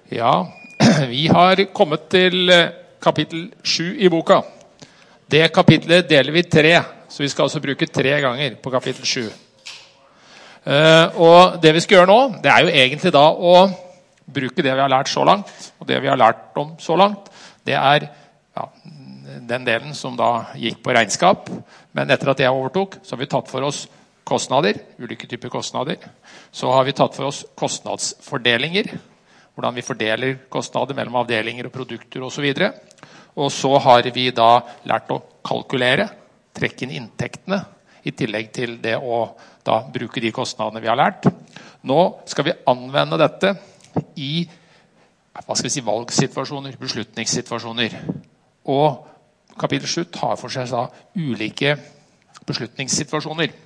Ja, vi har kommet til kapittel 7 i boka. Det kapitlet deler vi 3, så vi skal altså bruke 3 ganger på kapittel 7. Og det vi skal gjøre nå, det er jo egentlig da å bruke det vi har lært så langt, og det vi har lært om så langt, det er den delen som da gikk på regnskap. Men etter at jeg overtok, så har vi tatt for oss kostnader, ulike typer kostnader. Så har vi tatt for oss kostnadsfordelinger, hvordan vi fordeler kostnader mellom avdelinger og produkter og så videre. Og så har vi da lært å kalkulere, trekke inn inntektene, i tillegg til det å da bruke de kostnadene vi har lært. Nå skal vi anvende dette i valgsituasjoner, beslutningssituasjoner. Og kapittel 7 tar for seg da ulike beslutningssituasjoner.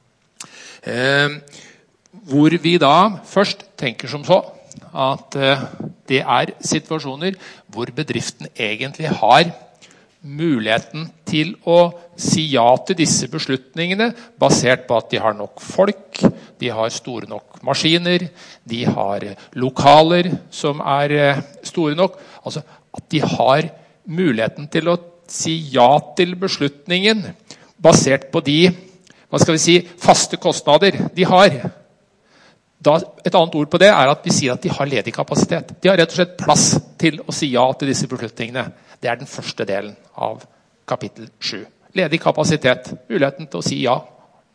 Hvor vi da først tenker som så, at det er situasjoner hvor bedriften egentlig har muligheten til å si ja til disse beslutningene, basert på at de har nok folk, de har store nok maskiner, de har lokaler som er store nok. Altså at de har muligheten til å si ja til beslutningen, basert på de, faste kostnader de har. Da, et annet ord på det er at vi sier at de har ledig kapasitet. De har rett og slett plass til å si ja til disse beslutningene. Det er den første delen av kapittel 7. Ledig kapasitet, muligheten til å si ja.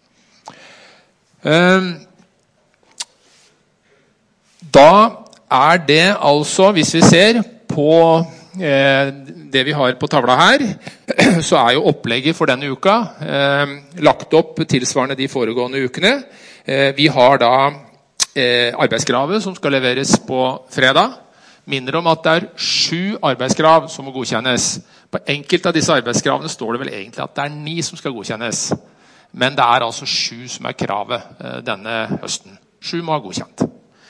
Da er det altså, hvis vi ser på det vi har på tavla her, så er jo opplegget for denne uka lagt opp tilsvarende de foregående ukene. Vi har da arbeidskravet som skal leveres på fredag. Minner om at det er 7 arbeidskrav som må godkjennes. På enkelte av disse arbeidskravene står det vel egentlig at det er 9 som skal godkjennes. Men det er altså 7 som er kravet denne høsten. 7 må ha godkjent.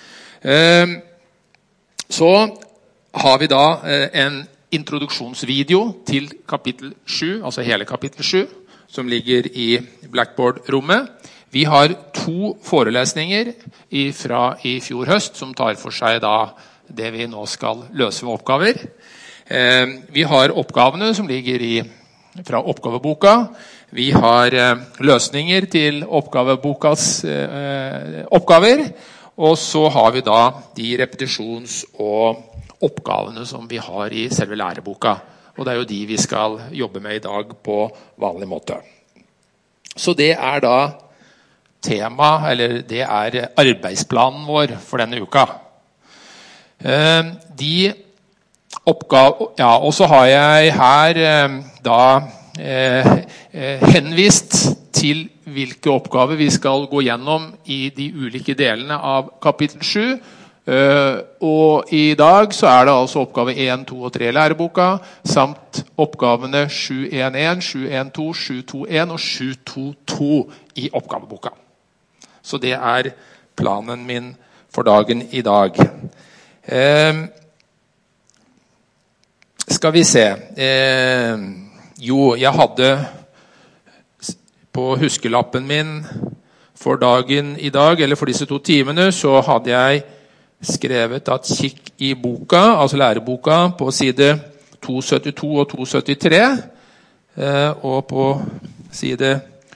Så har vi da en introduksjonsvideo til kapittel 7, altså hele kapittel 7, som ligger i Blackboard-rommet. Vi har 2 forelesninger fra i fjor høst, som tar for seg da det vi nå skal løse med oppgaver. Vi har oppgavene som ligger fra oppgaveboka. Vi har løsninger til oppgavebokas oppgaver. Og så har vi da de repetisjons- og oppgavene som vi har i selve læreboka. Og det er jo de vi skal jobbe med i dag på vanlig måte. Så det er da tema, eller det er arbeidsplanen vår for denne uka. Og så har jeg her da henvist til hvilke oppgaver vi skal gå gjennom i de ulike delene av kapittel 7. Og i dag så er det altså oppgave 1, 2 og 3 i læreboka, samt oppgavene 7.1.1, 7.1.2, 7.2.1 og 7.2.2 i oppgaveboka. Så det er planen min for dagen i dag. Skal vi se. Jeg hadde på huskelappen min for dagen i dag, eller for disse 2 timene, så hadde jeg skrevet at kikk i boka, altså læreboka, på side 272 og 273, og på side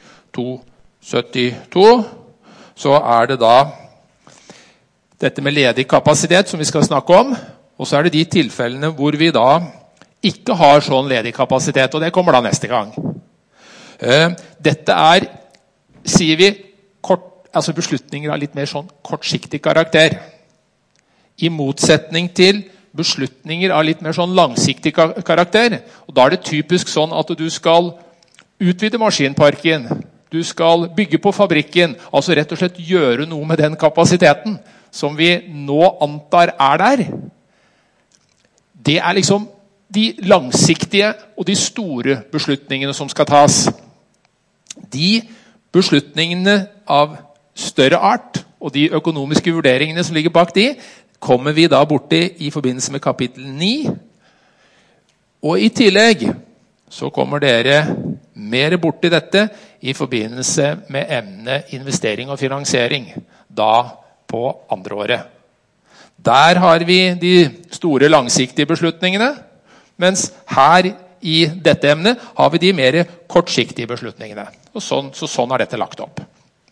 272, så er det da dette med ledig kapasitet som vi skal snakke om, og så er det de tilfellene hvor vi da ikke har sånn ledig kapasitet, og det kommer da neste gang. Dette er, sier vi, beslutninger av litt mer sånn kortsiktig karakter. I motsetning til beslutninger av litt mer sånn langsiktig karakter. Og da er det typisk sånn at du skal utvide maskinparken, du skal bygge på fabrikken, altså rett og slett gjøre noe med den kapasiteten som vi nå antar er der. Det er liksom de langsiktige og de store beslutningene som skal tas. De beslutningene av større art og de økonomiske vurderingene som ligger bak de, kommer vi da borti i forbindelse med kapittel 9. Og i tillegg så kommer dere mer borti dette i forbindelse med emnet investering og finansiering, da på andre året. Der har vi de store langsiktige beslutningene, mens her i dette emnet har vi de mer kortsiktige beslutningene. Og sånn er dette lagt opp.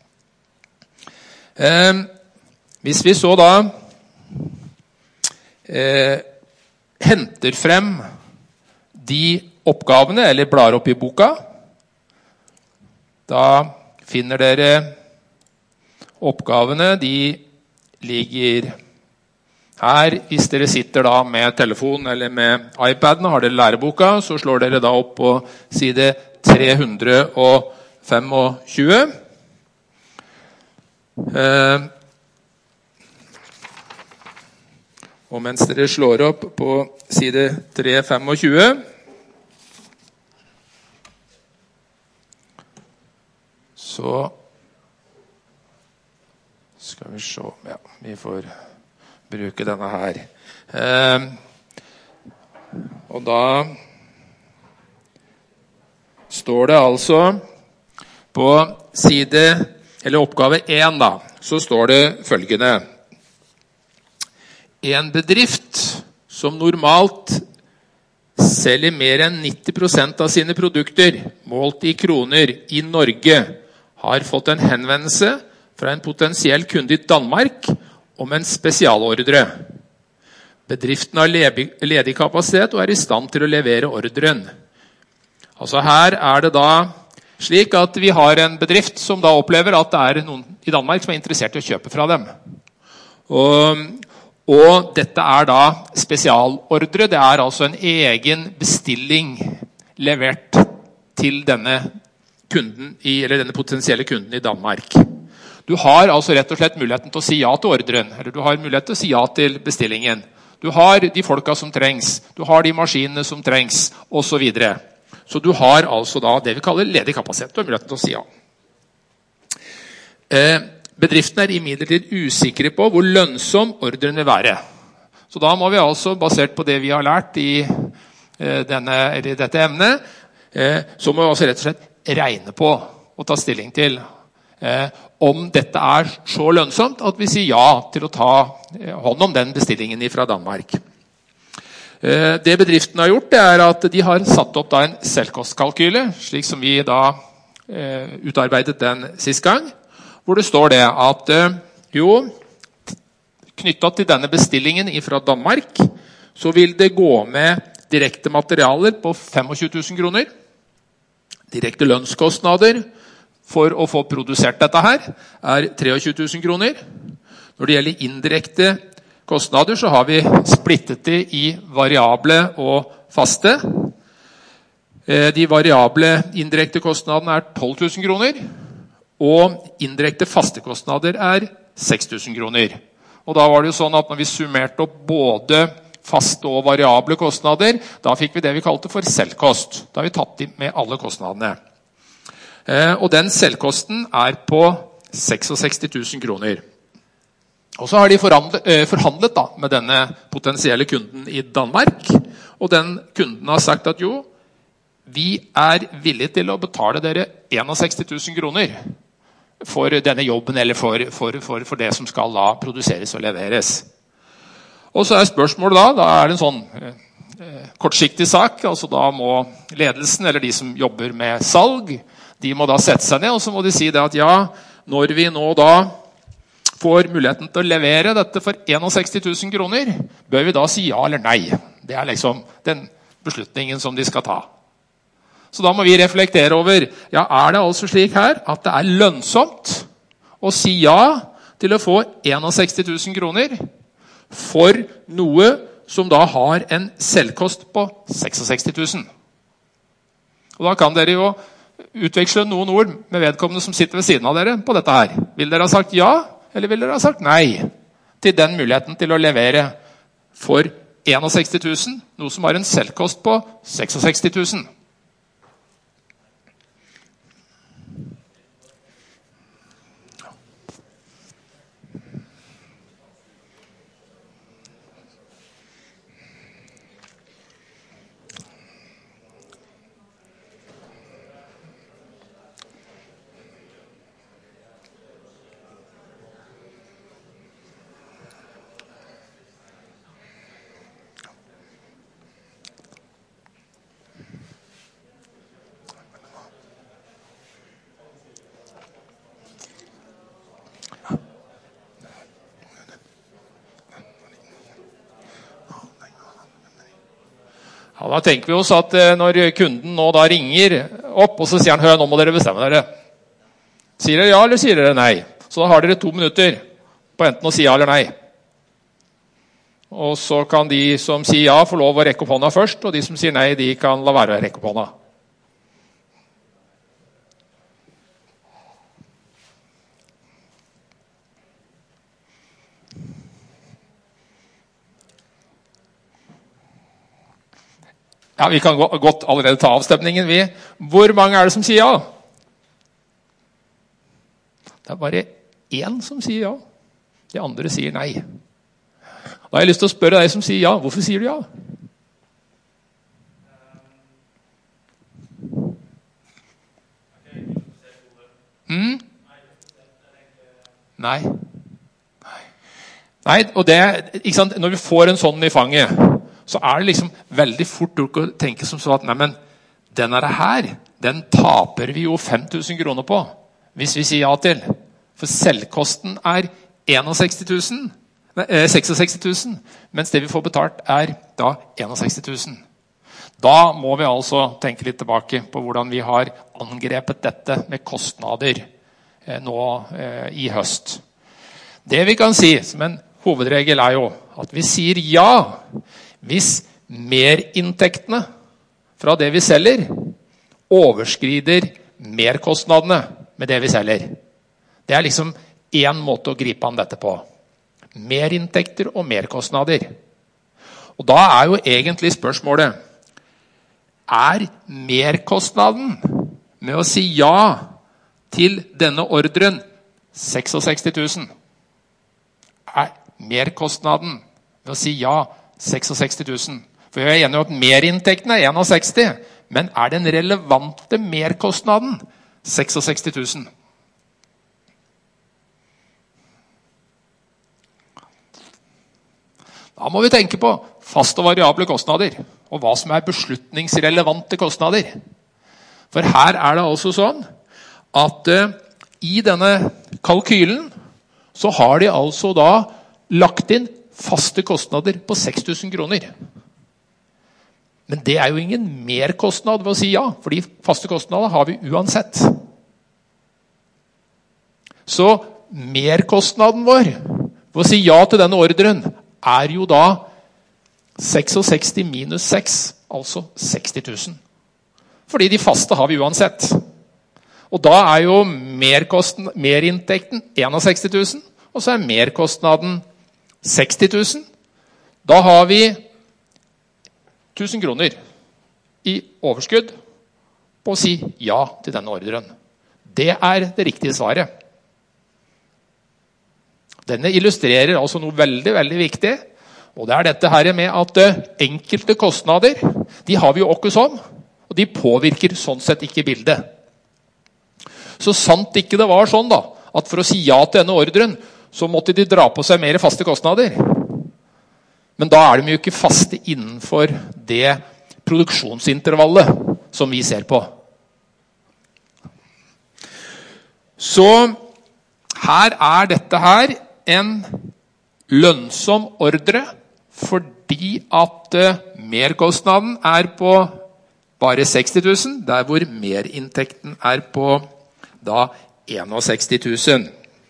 Hvis vi så da henter frem de oppgavene, eller blar opp i boka, da finner dere oppgavene, de ligger her. Hvis dere sitter da med telefon eller med iPaden, har dere læreboka, så slår dere da opp på side 325. Og mens dere slår opp på side 325, så skal vi se, ja, vi får bruke denne her. Og da står det altså på side, eller oppgave 1 da, så står det følgende: en bedrift som normalt selger mer enn 90% av sine produkter, målt i kroner, i Norge, har fått en henvendelse fra en potensiell kunde i Danmark om en spesialordre. Bedriften har ledig kapasitet og er i stand til å levere ordren. Altså her er det da slik at vi har en bedrift som da opplever at det er noen i Danmark som er interessert i å kjøpe fra dem. Og dette er da spesialordre. Det er altså en egen bestilling levert til denne kunden eller denne potensielle kunden i Danmark. Du har altså rett og slett muligheten til å si ja til ordren, eller du har mulighet til å si ja til bestillingen. Du har de folka som trengs, du har de maskinene som trengs, og så videre. Så du har altså da det vi kaller ledig kapasitet, du har muligheten til å si ja. Bedriften er imidlertid usikre på hvor lønnsom ordren vil være. Så da må vi altså, basert på det vi har lært i dette emnet, så må vi altså rett og slett regne på og ta stilling til om dette er så lønnsomt at vi sier ja til å ta hånd om den bestillingen fra Danmark. Det bedriften har gjort, det er at de har satt opp da en selvkostkalkyle, slik som vi da utarbeidet den siste gang, hvor det står det at knyttet til denne bestillingen fra Danmark, så vil det gå med direkte materialer på 25 000 kroner, direkte lønnskostnader for å få produsert dette her er 23 000 kroner. Når det gjelder indirekte kostnader, så har vi splittet det i variable og faste. De variable indirekte kostnadene er 12 000 kroner, og indirekte faste kostnader er 6 000 kroner. Og da var det jo sånn at når vi summerte opp både faste og variable kostnader, da fikk vi det vi kalte for selvkost. Da har vi tatt med alle kostnadene. Og den selvkosten er på 66 000 kroner. Og så har de forhandlet da med denne potensielle kunden i Danmark, og den kunden har sagt at jo, vi er villige til å betale dere 61 000 kroner for denne jobben, eller for det som skal da produseres og leveres. Og så er spørsmålet da er det en sånn kortsiktig sak, altså da må ledelsen, eller de som jobber med salg, de må da sette seg ned, og så må de si det at ja, når vi nå da får muligheten til å levere dette for 61 000 kroner, bør vi da si ja eller nei? Det er liksom den beslutningen som de skal ta. Så da må vi reflektere over, ja, er det altså slik her at det er lønnsomt å si ja til å få 61 000 kroner for noe som da har en selvkost på 66 000? Og da kan dere jo utveksle noen ord med vedkommende som sitter ved siden av dere på dette her. Vil dere ha sagt ja, eller vil dere ha sagt nei til den muligheten til å levere for 61 000, noe som har en selvkost på 66 000? Ja, da tenker vi oss at når kunden nå da ringer opp, og så sier han, hør, nå må dere bestemme dere. Sier dere ja, eller sier dere nei? Så da har dere 2 minutter på enten å si ja eller nei. Og så kan de som sier ja få lov å rekke opp hånda først, og de som sier nei, de kan la være å rekke opp hånda. Ja, vi kan godt allerede ta avstemningen, vi. Hvor mange er det som sier ja? Det er bare 1 som sier ja. De andre sier nei. Da har jeg lyst til å spørre deg som sier ja. Hvorfor sier du ja? Nei. Nei, og det, ikke sant, når vi får en sånn i fanget, så er det liksom veldig fort å tenke som så at nei, men denne her, den taper vi jo 5.000 kroner på hvis vi sier ja til. For selvkosten er 66 000, mens det vi får betalt er da 61 000. Da må vi altså tenke litt tilbake på hvordan vi har angrepet dette med kostnader nå i høst. Det vi kan si som en hovedregel er jo at vi sier ja hvis merinntektene fra det vi selger overskrider merkostnadene med det vi selger. Det er liksom en måte å gripe an dette på. Merinntekter og merkostnader. Og da er jo egentlig spørsmålet, er merkostnaden med å si ja til denne ordren 66 000? Er merkostnaden med å si ja 66 000? For jeg er enig om at merinntekten er 61, men er den relevante merkostnaden 66 000? Da må vi tenke på fast og variable kostnader, og hva som er beslutningsrelevante kostnader. For her er det altså sånn at i denne kalkylen så har de altså da lagt inn faste kostnader på 6.000 kroner. Men det er jo ingen merkostnad ved å si ja, fordi faste kostnader har vi uansett. Så merkostnaden vår ved å si ja til denne ordren er jo da 66 minus 6, altså 60 000. Fordi de faste har vi uansett. Og da er jo merinntekten 61 000, og så er merkostnaden 60 000. Da har vi 1000 kroner i overskudd på å si ja til denne ordren. Det er det riktige svaret. Denne illustrerer altså noe veldig, veldig viktig, og det er dette her med at enkelte kostnader, de har vi jo også sånn, og de påvirker sånn sett ikke bildet. Så sant ikke det var sånn da, at for å si ja til denne ordren, så måtte de dra på seg mer faste kostnader. Men da er de jo ikke faste innenfor det produksjonsintervallet som vi ser på. Så her er dette her en lønnsom ordre, fordi at merkostnaden er på bare 60 000, der hvor merinntekten er på da 61 000.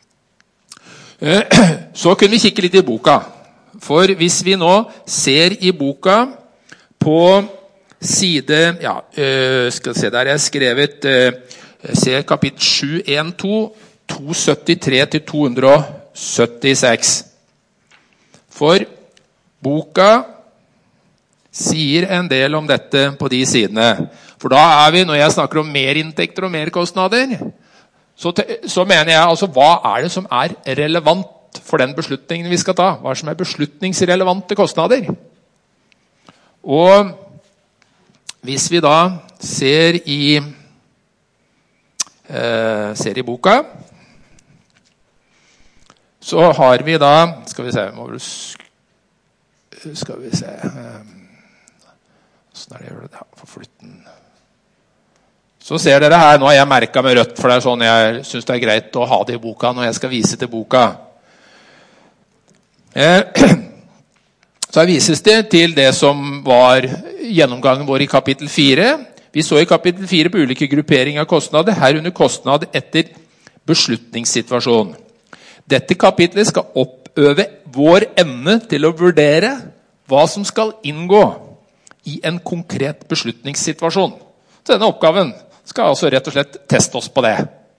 Så kunne vi kikke litt i boka. For hvis vi nå ser i boka på side, ja, skal se der jeg har skrevet, se kapittel 7, 1, 2, 273 til 276. For boka sier en del om dette på de sidene. For da er vi, når jeg snakker om merinntekter og merkostnader, så mener jeg altså, hva er det som er relevant for den beslutningen vi skal ta? Hva er det som er beslutningsrelevante kostnader? Og hvis vi da ser i boka, så har vi da, skal vi se, sånn er det gjør det, ja, for flytten. Så ser dere her, nå har jeg merket med rødt, for det er sånn jeg synes det er greit å ha det i boka når jeg skal vise til boka. Så her vises det til det som var gjennomgangen vår i kapittel 4. Vi så i kapittel 4 på ulike grupperinger av kostnader, herunder kostnad etter beslutningssituasjon. Dette kapitlet skal oppøve vår evne til å vurdere hva som skal inngå i en konkret beslutningssituasjon. Så denne oppgaven skal altså rett og slett teste oss på det.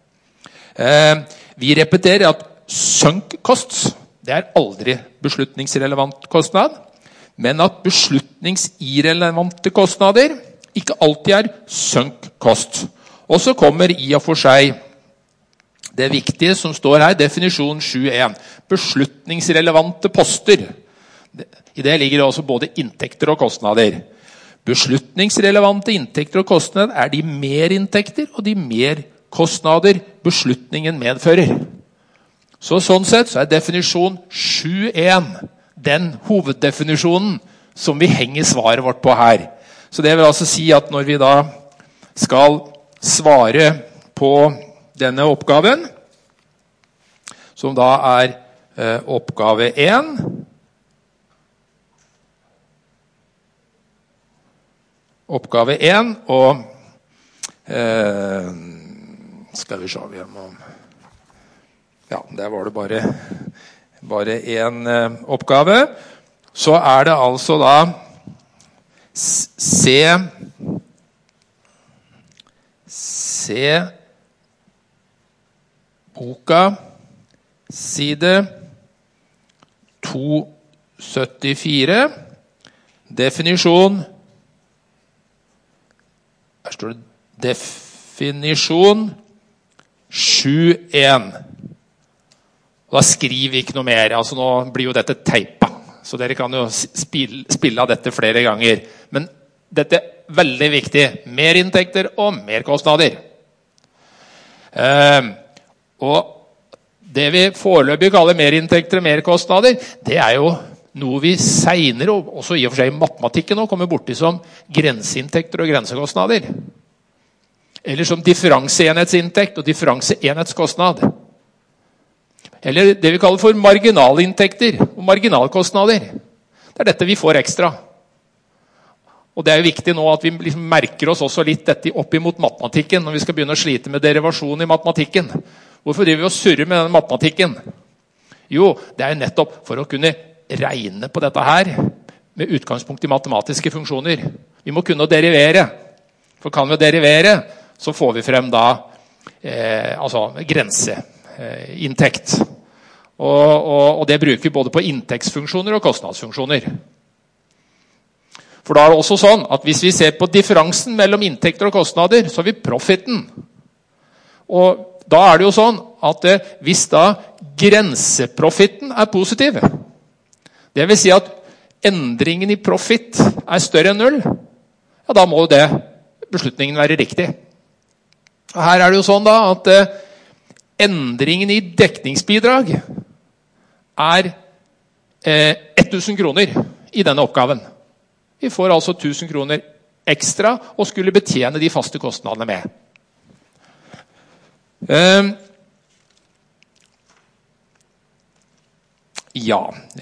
Vi repeterer at sunk costs, det er aldri beslutningsrelevant kostnad, men at beslutningsirrelevante kostnader ikke alltid er sunk cost. Og så kommer i og for seg det viktige som står her, definisjon 7.1. Beslutningsrelevante poster. I det ligger det også både inntekter og kostnader. Beslutningsrelevante inntekter og kostnader er de merinntekter og de merkostnader beslutningen medfører. Så sånn sett så er definisjon 7.1 den hoveddefinisjonen som vi henger svaret vårt på her. Så det vil altså si at når vi da skal svare på denne oppgaven, som da er oppgave 1, og skal vi se, vi må... Ja, der var det bare en oppgave. Så er det altså da se boka, side 274, definisjon, her står det definisjon 7.1. Da skriver vi ikke noe mer, altså nå blir jo dette teipa, så dere kan jo spille av dette flere ganger. Men dette er veldig viktig, merinntekter og merkostnader. Og det vi foreløpig kaller merinntekter og merkostnader, det er jo noe vi senere, og også i og for seg i matematikken nå, kommer borti som grenseinntekter og grensekostnader. Eller som differanseenhetsinntekt og differanseenhetskostnad. Eller det vi kaller for marginalinntekter og marginalkostnader. Det er dette vi får ekstra. Og det er jo viktig nå at vi liksom merker oss også litt dette opp imot matematikken, når vi skal begynne å slite med derivasjon i matematikken. Hvorfor driver vi og surrer med denne matematikken? Jo, det er nettopp for å kunne regne på dette her, med utgangspunkt i matematiske funksjoner. Vi må kunne derivere. For kan vi derivere, så får vi frem da altså grenseinntekt. Og det bruker vi både på inntektsfunksjoner og kostnadsfunksjoner. For da er det også sånn at hvis vi ser på differansen mellom inntekter og kostnader, så har vi profitten. Og da er det jo sånn at hvis da grenseprofitten er positiv, det vil si at endringen i profitt er større enn 0, ja, da må det beslutningen være riktig. Og her er det jo sånn da at endringen i dekningsbidrag er 1000 kroner i denne oppgaven. Vi får altså 1000 kroner ekstra og skulle betjene de faste kostnadene med. Ja.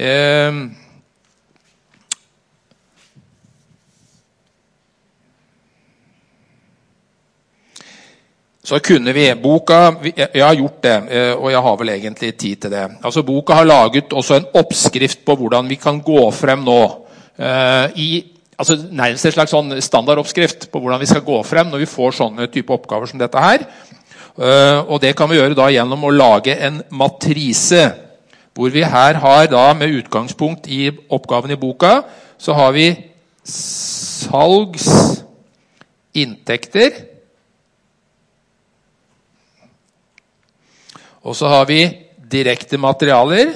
Så kunne vi, jeg har gjort det, og jeg har vel egentlig tid til det. Altså boka har laget også en oppskrift på hvordan vi kan gå frem nå. Altså nærmest en slags sånn standardoppskrift på hvordan vi skal gå frem når vi får sånne type oppgaver som dette her. Og det kan vi gjøre da gjennom å lage en matrise, hvor vi her har da med utgangspunkt i oppgaven i boka, så har vi salgsinntekter, og så har vi direkte materialer.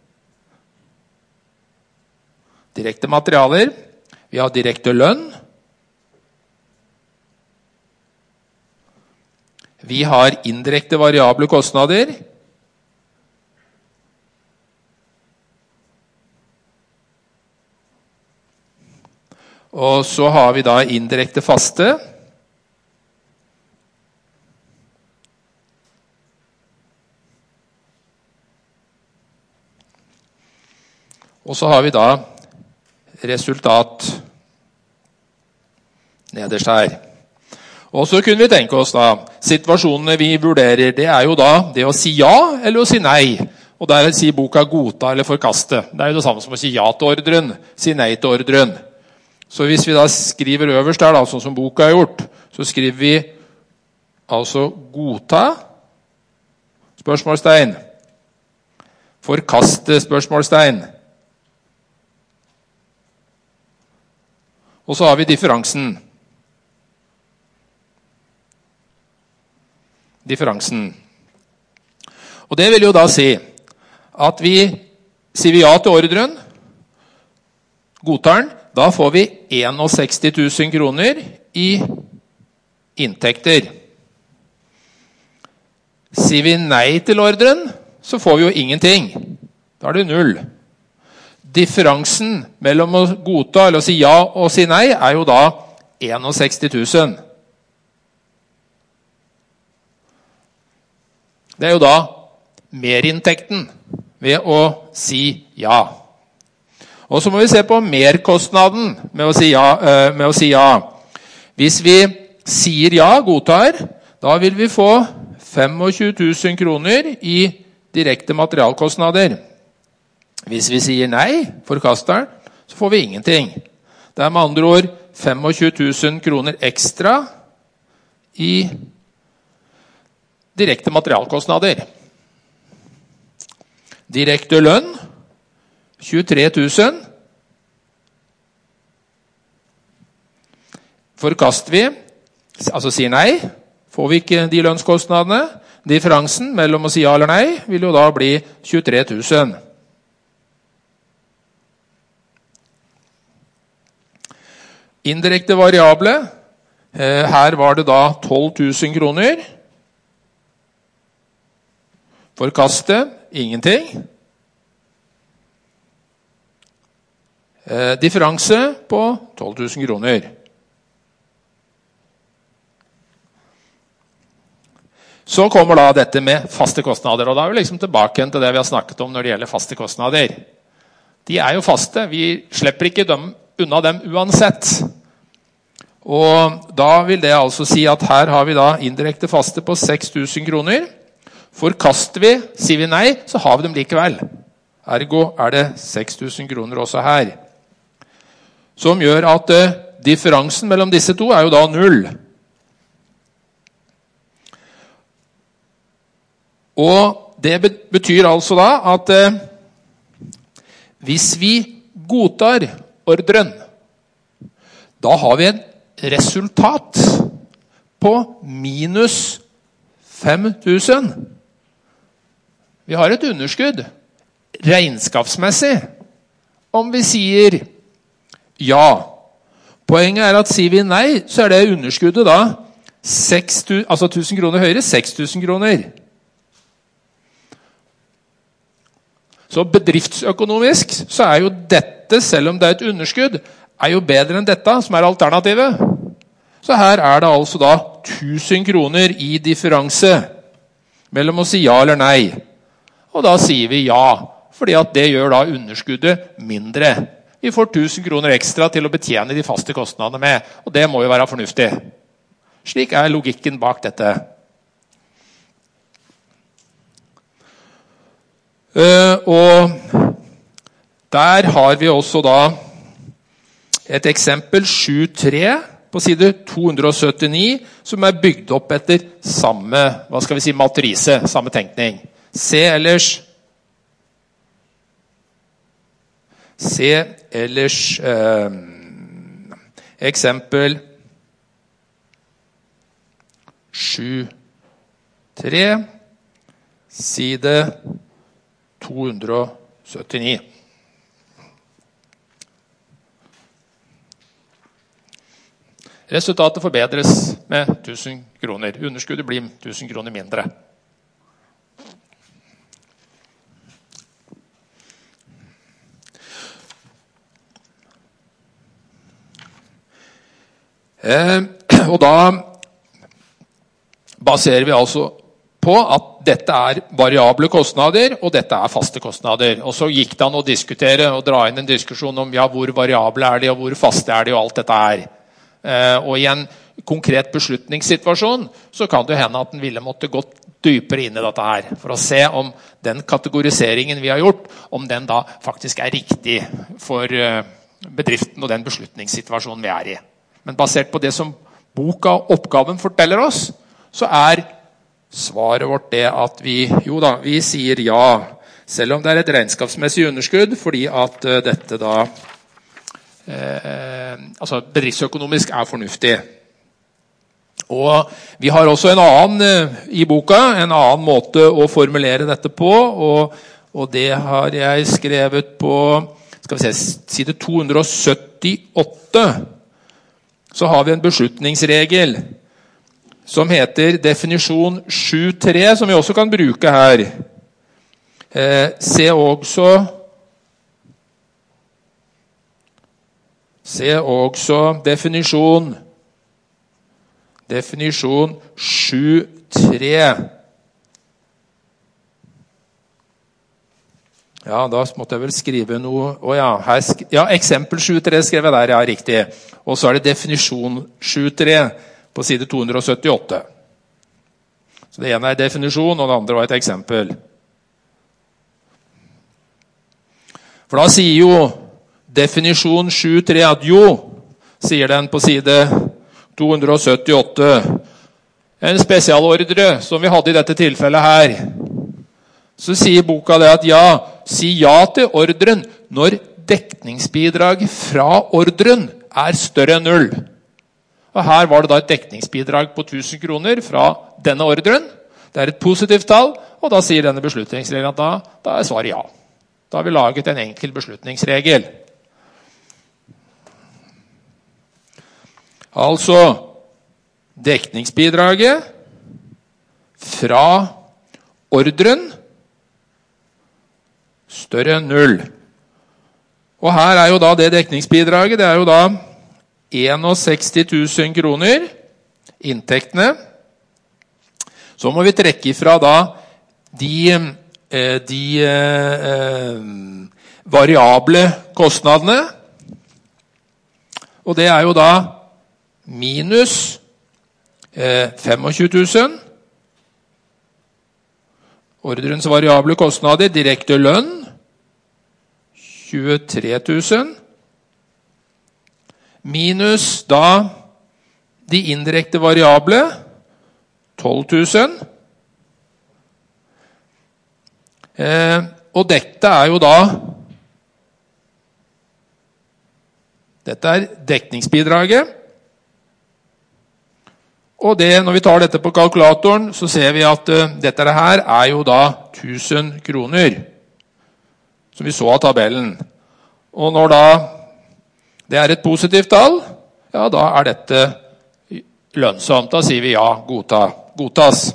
Vi har direkte lønn. Vi har indirekte variable kostnader. Og så har vi da indirekte faste. Og så har vi da resultat nederst her. Og så kunne vi tenke oss da, situasjonene vi vurderer, det jo da det å si ja eller å si nei. Og der sier boka godta eller forkaste. Det jo det samme som å si ja til ordren, si nei til ordren. Så hvis vi da skriver øverst der, da, sånn som boka har gjort, så skriver vi altså godta, spørsmålstegn, forkaste, spørsmålstegn. Og så har vi differansen. Og det vil jo da si at sier vi ja til ordren, godtar den, da får vi 61 000 kroner i inntekter. Sier vi nei til ordren, så får vi jo ingenting. Da det 0. Differansen mellom å godta eller å si ja og si nei jo da 61 000. Det jo da merinntekten ved å si ja. Og så må vi se på merkostnaden med å si ja. Hvis vi sier ja, godtar, da vil vi få 25 000 kroner i direkte materialkostnader. Hvis vi sier nei, forkaster, så får vi ingenting. Det med andre ord 25 000 kroner ekstra i direkte materialkostnader. Direkte lønn, 23 000. Forkaster vi, altså sier nei, får vi ikke de lønnskostnadene. Differansen mellom å si ja eller nei vil jo da bli 23 000. Indirekte variable, her var det da 12 000 kroner. Forkaste, ingenting. Differanse på 12 000 kroner. Så kommer da dette med faste kostnader, og da vi liksom tilbake til det vi har snakket om når det gjelder faste kostnader. De jo faste, vi slipper ikke unna dem uansett. Og da vil det altså si at her har vi da indirekte faste på 6 000 kroner. Forkaster vi, sier vi nei, så har vi dem likevel. Ergo det 6 000 kroner også her. Som gjør at differansen mellom disse to jo da 0. Og det betyr altså da at hvis vi godtar ordren, da har vi en resultat på minus 5 000. Vi har et underskudd, regnskapsmessig, om vi sier ja. Poenget at sier vi nei, så det underskuddet da 1000 kroner høyere, 6 000 kroner. Så bedriftsøkonomisk så jo dette, selv om det et underskudd, jo bedre enn dette, som alternativet. Så her det altså da 1000 kroner i differanse mellom å si ja eller nei. Og da sier vi ja, fordi at det gjør da underskuddet mindre. Vi får 1000 kroner ekstra til å betjene de faste kostnadene med, og det må jo være fornuftig. Slik logikken bak dette. Og der har vi også da et eksempel 7.3 på side 279, som bygd opp etter samme, matrise, samme tenkning. Se ellers eksempel 7.3, side 279. Resultatet forbedres med 1000 kroner. Underskuddet blir 1000 kroner mindre. Og da baserer vi altså på at dette variable kostnader, og dette faste kostnader. Og så gikk det an å diskutere og dra inn en diskusjon om ja, hvor variable de, og hvor faste de, og alt dette Og i en konkret beslutningssituasjon så kan det hende at den ville måtte gå dypere inn i dette her, for å se om den kategoriseringen vi har gjort, om den da faktisk riktig for bedriften og den beslutningssituasjonen vi i. Men basert på det som boka og oppgaven forteller oss, så svaret vårt det at vi sier ja, selv om det et regnskapsmessig underskudd, fordi at dette da altså bedriftsøkonomisk fornuftig. Og vi har også en annen i boka, en annen måte å formulere dette på, og det har jeg skrevet på, skal vi se, side 278. Så har vi en beslutningsregel som heter definisjon 7.3, som vi også kan bruke her. Se også definisjon 7.3. Ja, da måtte jeg vel skrive noe. Eksempel 7.3 skrev jeg der, riktig. Og så det definisjon 7.3 på side 278. Så det ene definisjon, og det andre var et eksempel. For da sier jo definisjon 7.3 at sier den på side 278, en spesialordre som vi hadde i dette tilfellet her. Så sier boka det at si ja til ordren når dekningsbidrag fra ordren større enn 0. Og her var det da et dekningsbidrag på 1000 kroner fra denne ordren. Det et positivt tall, og da sier denne beslutningsregelen at da svaret ja. Da har vi laget en enkel beslutningsregel. Altså, dekningsbidraget fra ordren større enn 0. Og her jo da det dekningsbidraget, det jo da 61 000 kroner, inntektene. Så må vi trekke ifra da de variable kostnadene. Og det jo da minus 25 000. Ordrens variable kostnader, direkte lønn, 23 000. Minus da de indirekte variable, 12 000. Og dette jo da, dette dekningsbidraget. Og når vi tar dette på kalkulatoren, så ser vi at dette her jo da 1000 kroner, som vi så av tabellen. Og når da det et positivt tall, ja, da dette lønnsomt. Da sier vi ja, godtas.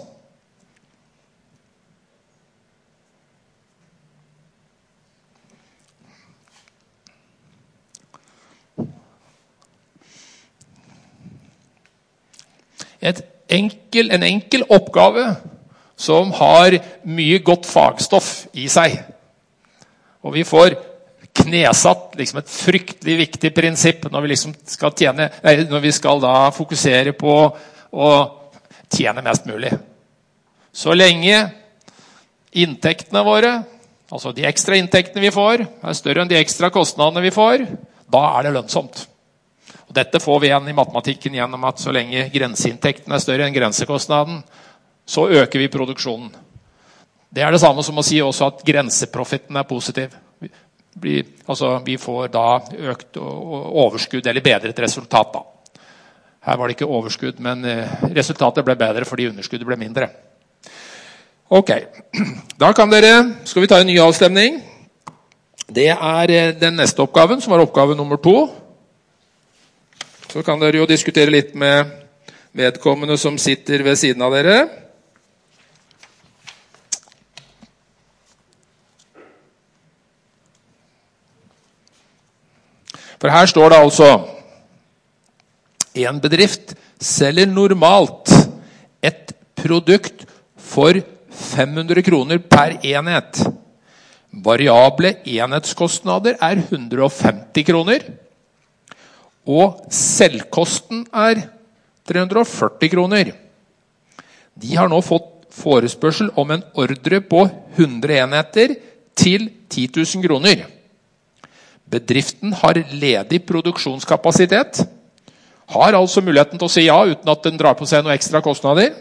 En enkel oppgave som har mye godt fagstoff i seg. Og vi får knesatt liksom et fryktelig viktig prinsipp når vi liksom skal når vi skal da fokusere på å tjene mest mulig. Så lenge inntektene våre, altså de ekstra inntektene vi får, større enn de ekstra kostnadene vi får, da det lønnsomt. Og dette får vi igjen i matematikken gjennom at så lenge grenseinntekten større enn grensekostnaden, så øker vi produksjonen. Det det samme som å si også at grenseprofitten positiv. Vi får da økt overskudd, eller bedret resultat da. Her var det ikke overskudd, men resultatet ble bedre fordi underskuddet ble mindre. Ok, da skal vi ta en ny avstemning. Det den neste oppgaven, som var oppgave nummer 2. Så kan dere jo diskutere litt med vedkommende som sitter ved siden av dere. For her står det altså: en bedrift selger normalt et produkt for 500 kroner per enhet. Variable enhetskostnader 150 kroner, og selvkosten 340 kroner. De har nå fått forespørsel om en ordre på 100 enheter til 10 000 kroner. Bedriften har ledig produksjonskapasitet, har altså muligheten til å si ja uten at den drar på seg noen ekstra kostnader.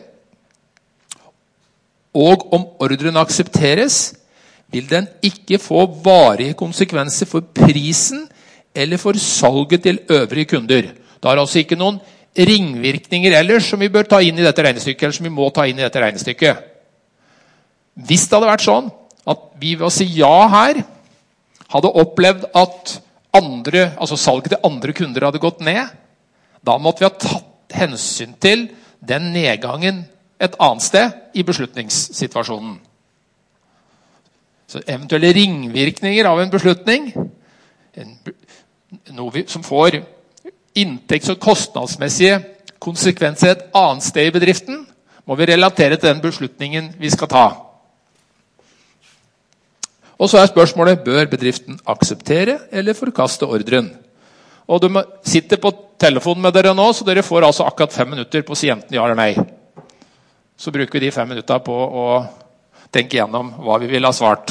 Og om ordren aksepteres, vil den ikke få varige konsekvenser for prisen eller for salget til øvrige kunder. Det har altså ikke noen ringvirkninger ellers som vi bør ta inn i dette regnestykket, eller som vi må ta inn i dette regnestykket. Hvis det hadde vært sånn at vi ved å si ja her hadde opplevd at salget til andre kunder hadde gått ned, da måtte vi ha tatt hensyn til den nedgangen et annet sted i beslutningssituasjonen. Så eventuelle ringvirkninger av en beslutning, noe som får inntekts- og kostnadsmessige konsekvenser et annet sted i bedriften, må vi relatere til den beslutningen vi skal ta. Og så spørsmålet, bør bedriften akseptere eller forkaste ordren? Og du sitter på telefonen med dere nå, så dere får altså akkurat 5 minutter på å si enten ja eller nei. Så bruker vi de 5 minutter på å tenke gjennom hva vi vil ha svart.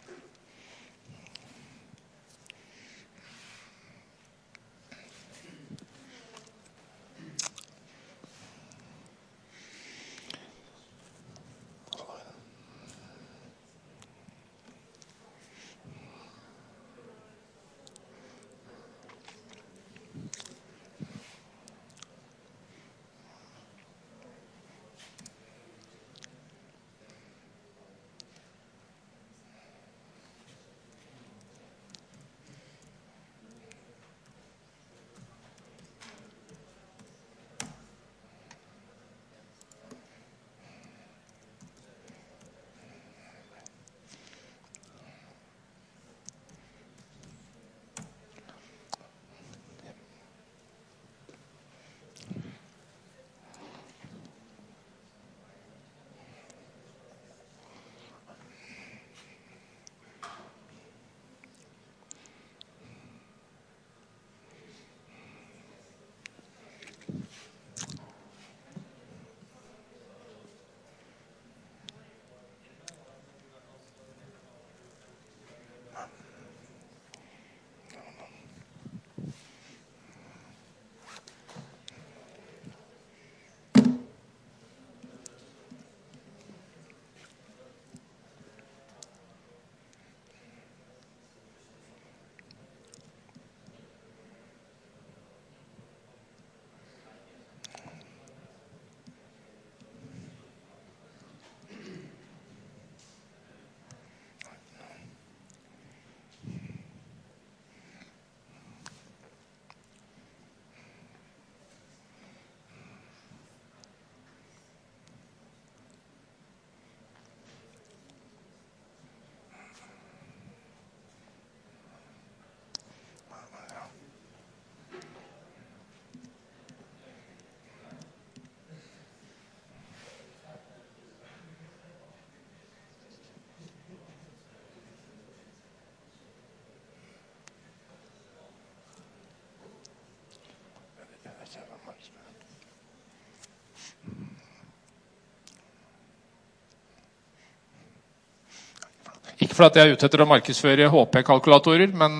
Ikke for at jeg ute etter å markedsføre HP-kalkulatorer, men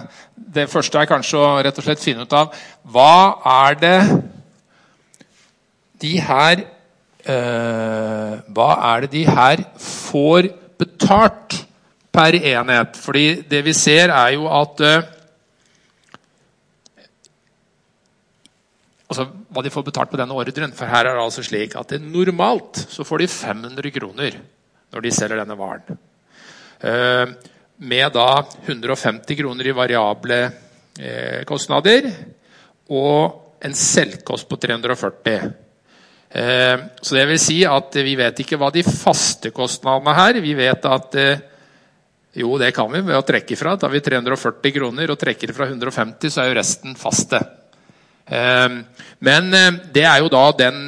det første kanskje å rett og slett finne ut av hva det de her får betalt per enhet. Fordi det vi ser jo at hva de får betalt på denne ordren, for her det altså slik at normalt så får de 500 kroner når de selger denne varen. Med da 150 kroner i variable kostnader og en selvkost på 340. Så det vil si at vi vet ikke hva de faste kostnadene her. Vi vet at jo, det kan vi ved å trekke fra. Da har vi 340 kroner og trekker fra 150, så jo resten faste. Men det jo da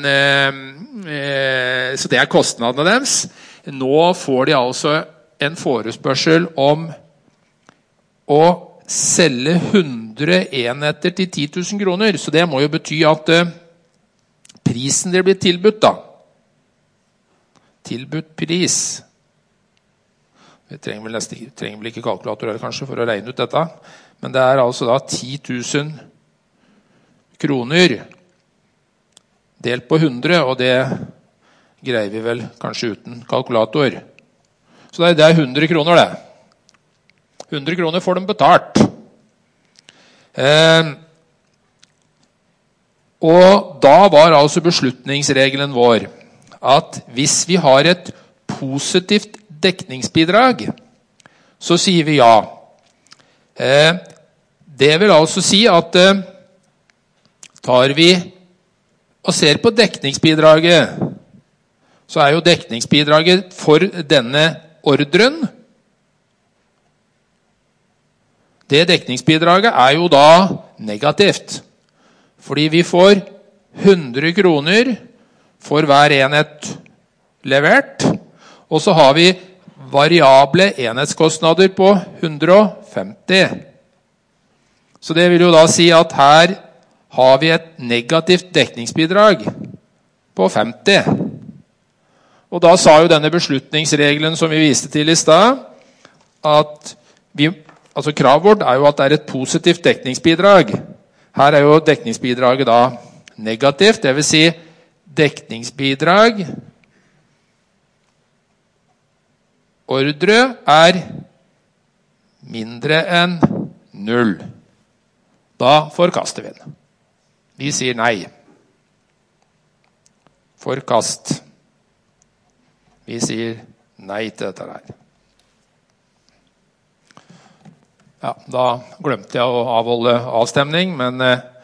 så det kostnadene deres. Nå får de altså en forespørsel om å selge 100 enheter til 10 000 kroner. Så det må jo bety at prisen det blir tilbudt da. Tilbudt pris. Vi trenger vel ikke kalkulatorer kanskje for å regne ut dette. Men det altså da 10 000 kroner delt på 100, og det greier vi vel kanskje uten kalkulator. Så det 100 kroner det. 100 kroner får de betalt. Og da var altså beslutningsregelen vår at hvis vi har et positivt dekningsbidrag, så sier vi ja. Det vil altså si at tar vi og ser på dekningsbidraget, så jo dekningsbidraget for denne ordren. Det dekningsbidraget jo da negativt, fordi vi får 100 kroner for hver enhet levert, og så har vi variable enhetskostnader på 150. Så det vil jo da si at her har vi et negativt dekningsbidrag på 50. Og da sa jo denne beslutningsregelen som vi viste til i sted, at altså kravet vårt jo at det et positivt dekningsbidrag. Her jo dekningsbidraget da negativt, det vil si dekningsbidrag ordre mindre enn 0. Da forkaster vi den. Vi sier nei. Forkast. Vi sier nei til dette her. Ja, da glemte jeg å avholde avstemning, men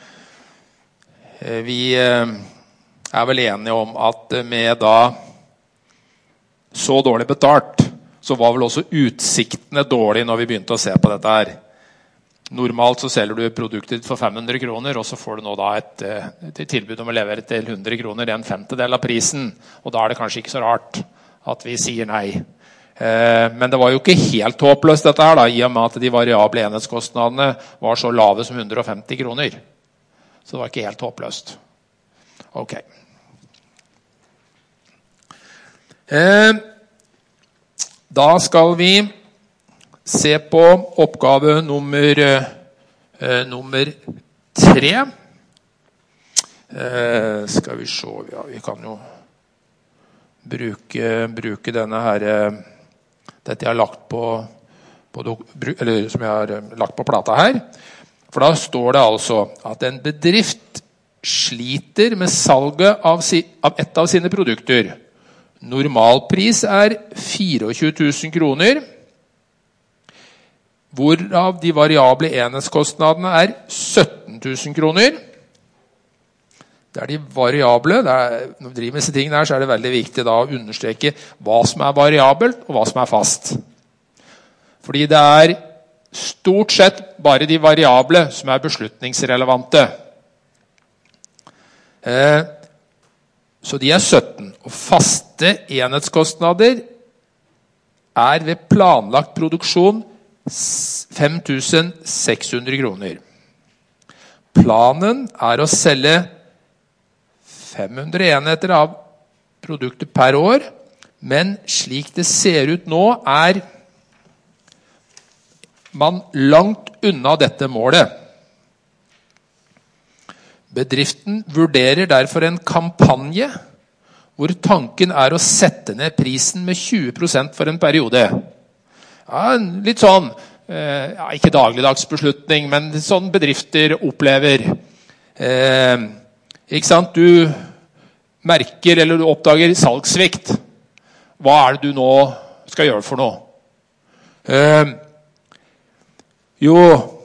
vi vel enige om at med da så dårlig betalt, så var vel også utsiktene dårlige når vi begynte å se på dette her. Normalt så selger du produktet for 500 kroner, og så får du nå da et tilbud om å levere til 100 kroner, en femtedel av prisen, og da det kanskje ikke så rart at vi sier nei. Men det var jo ikke helt håpløst dette her da, i og med at de variable enhetskostnadene var så lave som 150 kroner. Så det var ikke helt håpløst. Ok. Da skal vi se på oppgave nummer 3. Skal vi se, ja, vi kan jo bruke denne her, dette jeg har lagt eller som jeg har lagt på plata her. For da står det altså at en bedrift sliter med salget av et av sine produkter. Normalpris 24 000 kroner, hvorav de variable enhetskostnadene 17 000 kroner. Det de variable, når vi driver med disse tingene her, så det veldig viktig da å understreke hva som variabelt og hva som fast. Fordi det stort sett bare de variable som beslutningsrelevante. Så de 17, og faste enhetskostnader ved planlagt produksjon 5 600 kroner. Planen å selge 500 enheter av produkter per år, men slik det ser ut nå man langt unna dette målet. Bedriften vurderer derfor en kampanje hvor tanken å sette ned prisen med 20% for en periode. Ja, litt sånn, ikke dagligdags beslutning, men sånn bedrifter opplever. Ikke sant? Du merker eller du oppdager salgssvikt. Hva det du nå skal gjøre for noe? Jo,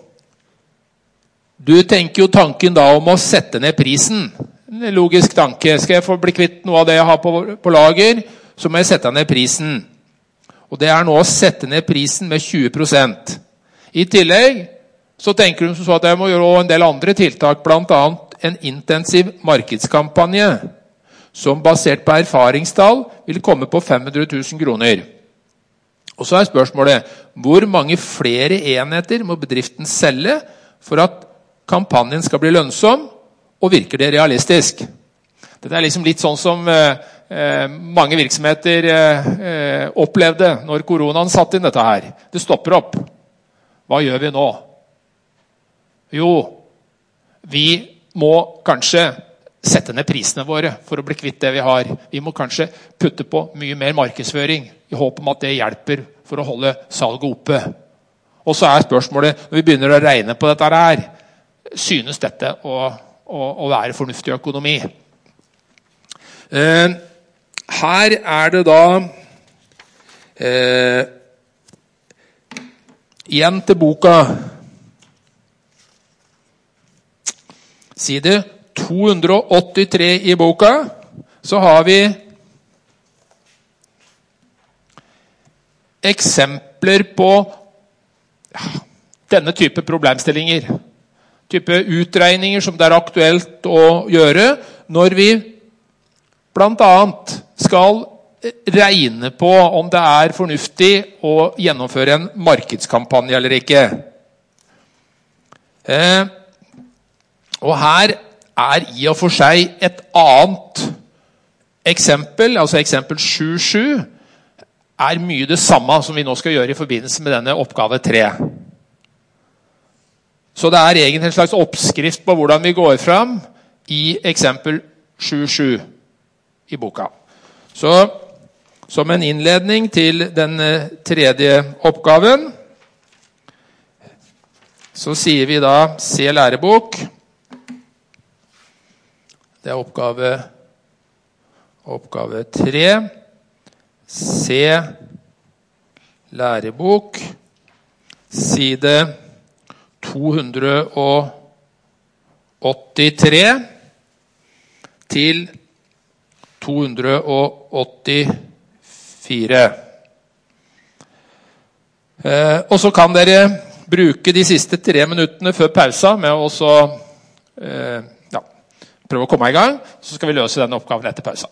du tenker jo tanken da om å sette ned prisen. En logisk tanke. Skal jeg få bli kvitt noe av det jeg har på lager, så må jeg sette ned prisen. Og det nå å sette ned prisen med 20%. I tillegg så tenker du så at jeg må gjøre en del andre tiltak, blant annet en intensiv markedskampanje som basert på erfaringstall vil komme på 500 000 kroner. Og så spørsmålet, hvor mange flere enheter må bedriften selge for at kampanjen skal bli lønnsom, og virker det realistisk? Dette liksom litt sånn som mange virksomheter opplevde når koronaen satt inn dette her. Det stopper opp. Hva gjør vi nå? Jo, vi må kanskje sette ned prisene våre for å bli kvitt det vi har. Vi må kanskje putte på mye mer markedsføring i håp om at det hjelper for å holde salget oppe. Og så spørsmålet, når vi begynner å regne på dette her, synes dette å være fornuftig økonomi? Her det da igjen til boka side 283 i boka, så har vi eksempler på denne type problemstillinger, type utregninger som det aktuelt å gjøre når vi blant annet skal regne på om det fornuftig å gjennomføre en markedskampanje eller ikke. Og her i og for seg et annet eksempel, altså eksempel 7.7, mye det samme som vi nå skal gjøre i forbindelse med denne oppgave 3. Så det egentlig en slags oppskrift på hvordan vi går fram i eksempel 7.7 i boka. Så som en innledning til den tredje oppgaven, så sier vi da se lærebok. Det oppgave 3. Se lærebok, side 283 til 284. Og så kan dere bruke de siste 3 minuttene før pausa med å også prøve å komme i gang, så skal vi løse denne oppgaven etter pausa.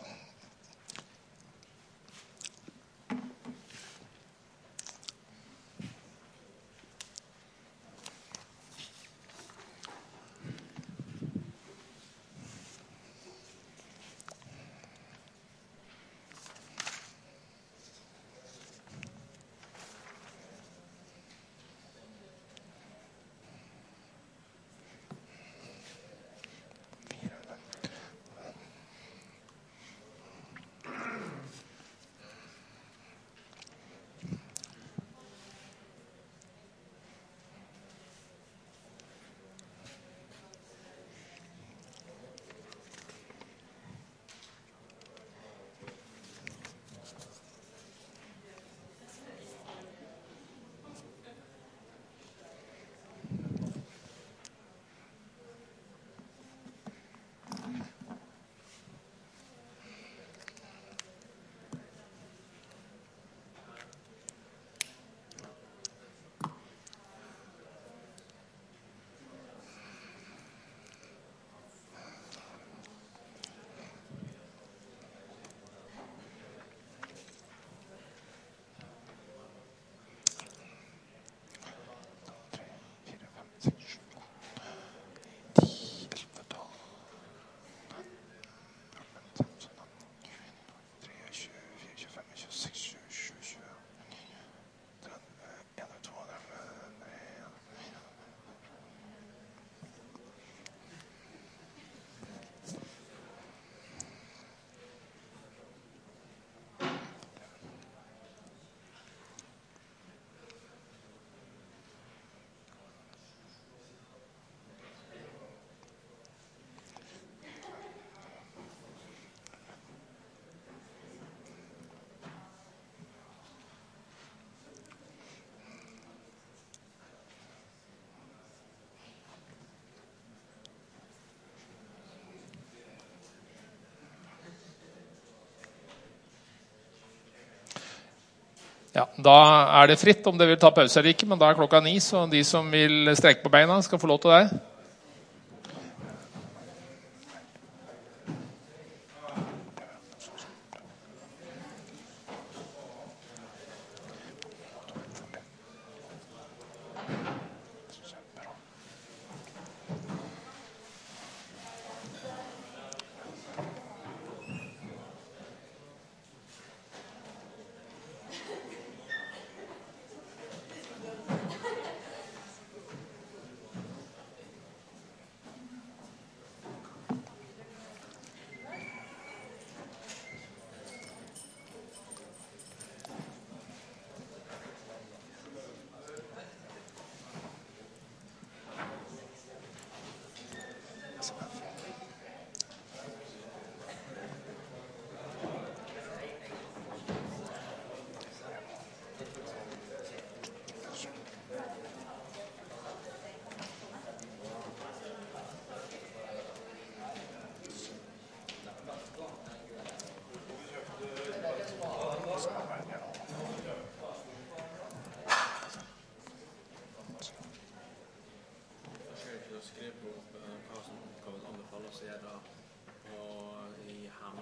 Ja, da det fritt om det vil ta pause eller ikke, men da klokka 9, så de som vil strekke på beina skal få lov til det.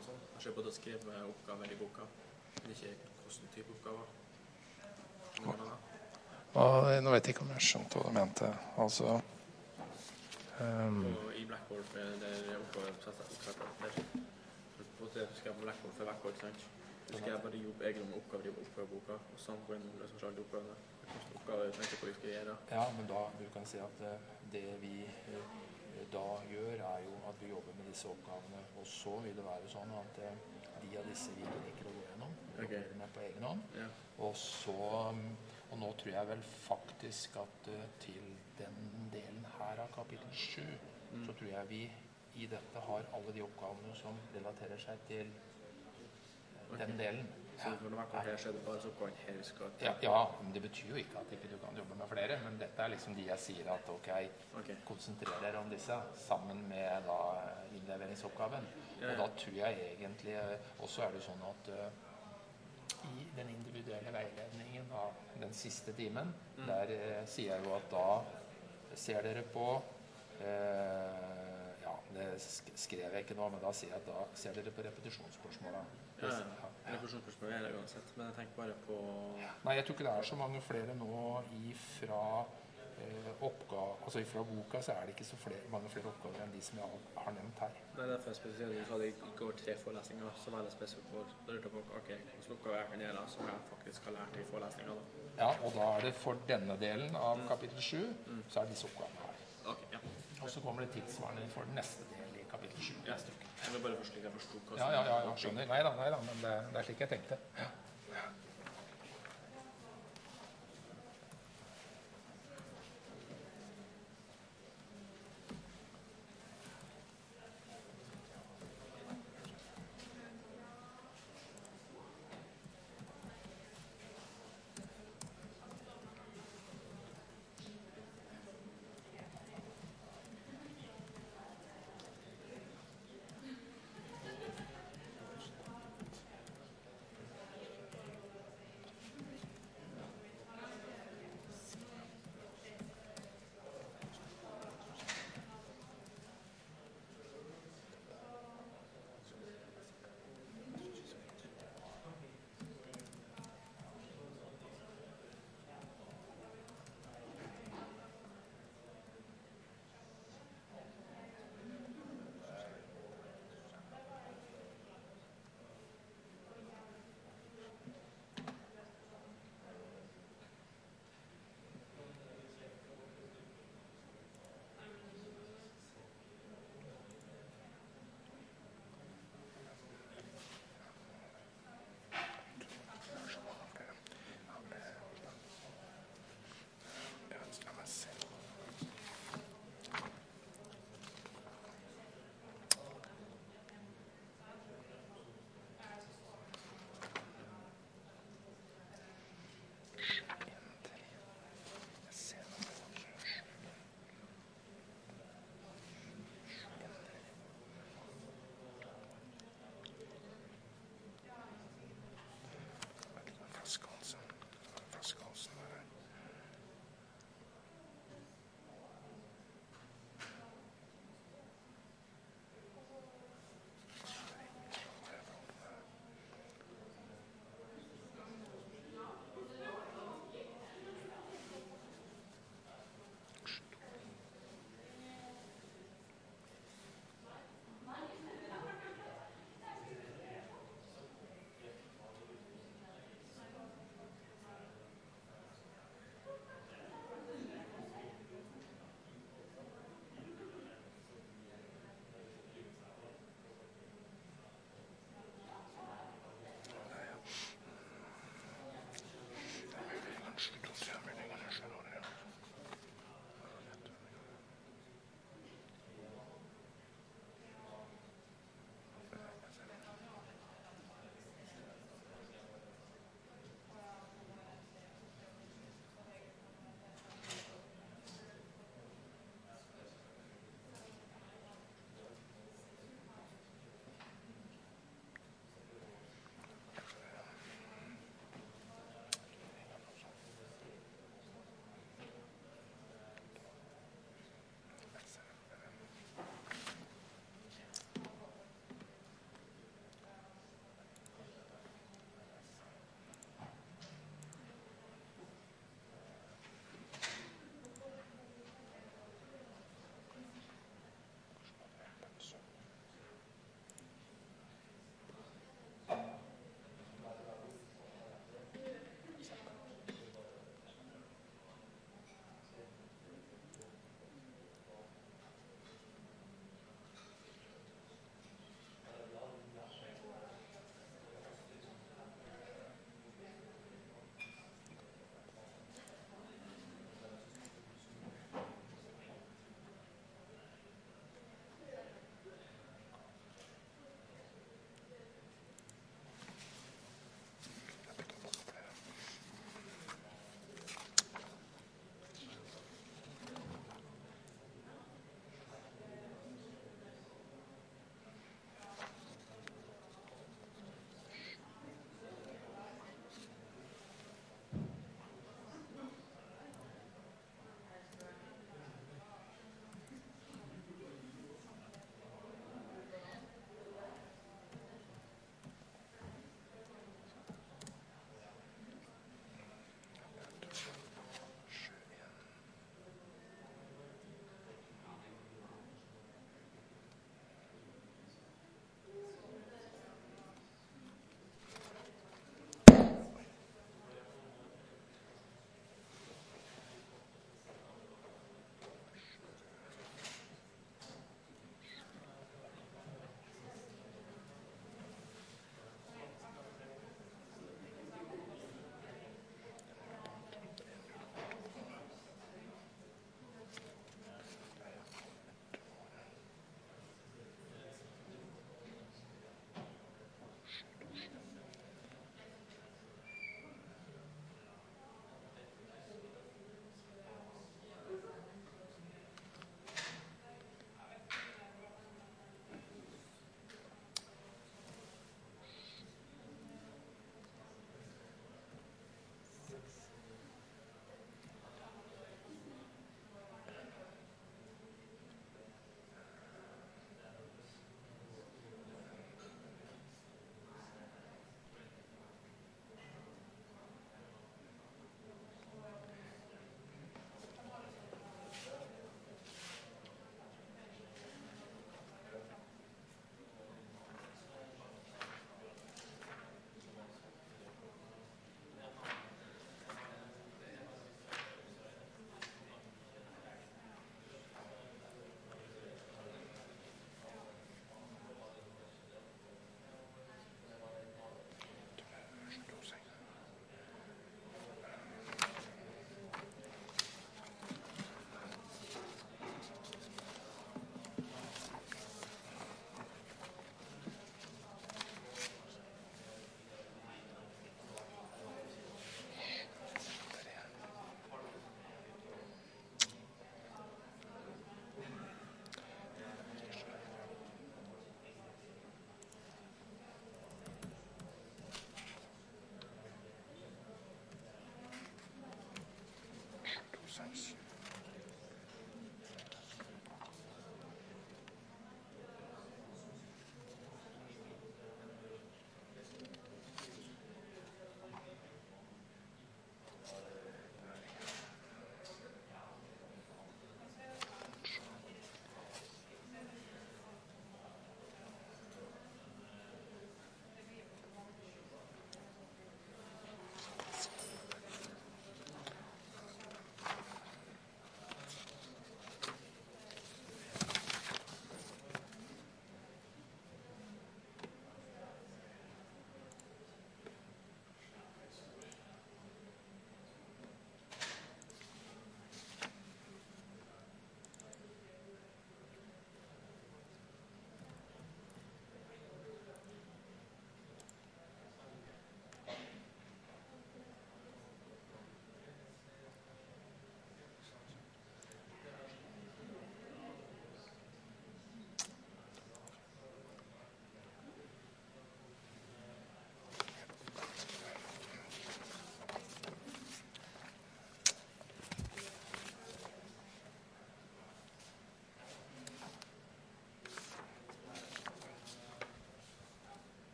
og sånn. Jeg ser på å skrive oppgaver i boka, men ikke hvordan type oppgaver. Nå vet jeg ikke om jeg skjønte hva du mente. Altså og i Blackboard der oppgaver der skal jeg på Blackboard for hvert år, sant? Så skal jeg bare jobbe egne oppgaver i oppgaveboka, og sånn går jeg løse alle oppgavene. Oppgaver tenker på hva vi skal gjøre. Ja, men da du kan si at det vi da gjør er jo at vi jobber med disse oppgavene, og så vil det være sånn at de av disse vi ikke å gå gjennom, jobber med på egen hånd. Ja. Og nå tror jeg vel faktisk at til den delen her av kapittel 7, så tror jeg vi i dette har alle de oppgavene som relaterer seg til den delen. Så når det var her, så er det bare så oppgaven her vi skal til? Ja, men det betyr jo ikke at ikke du kan jobbe med flere, men dette er liksom de jeg sier at ok, konsentrer dere om disse sammen med da innleveringsoppgaven. Og da tror jeg egentlig, også er det sånn at i den individuelle veiledningen av den siste timen, der sier jeg jo at da ser dere på ja, det skrev jeg ikke nå, men da sier jeg at da ser dere på repetisjonsspørsmålet. Repetisjonsspørsmålet er det uansett, men jeg tenker bare på... Nei, jeg tror ikke det er så mange flere nå ifra ifra boka så er det ikke så mange flere oppgaver enn de som jeg har nevnt her. Nei, derfor er spesielt. Du sa det i går 3 forelesninger, så var det spesielt på hvilke oppgaver jeg kan gjøre som jeg faktisk har lært i forelesninger da. Ja, og da er det for denne delen av kapittel 7, så er disse oppgavene her. Og så kommer det tilsvarende for den neste delen i kapittel 7. Ja, jeg vil bare først slik jeg forstod hva som... Ja, skjønner. Nei da, men det er slik jeg tenkte. Ja.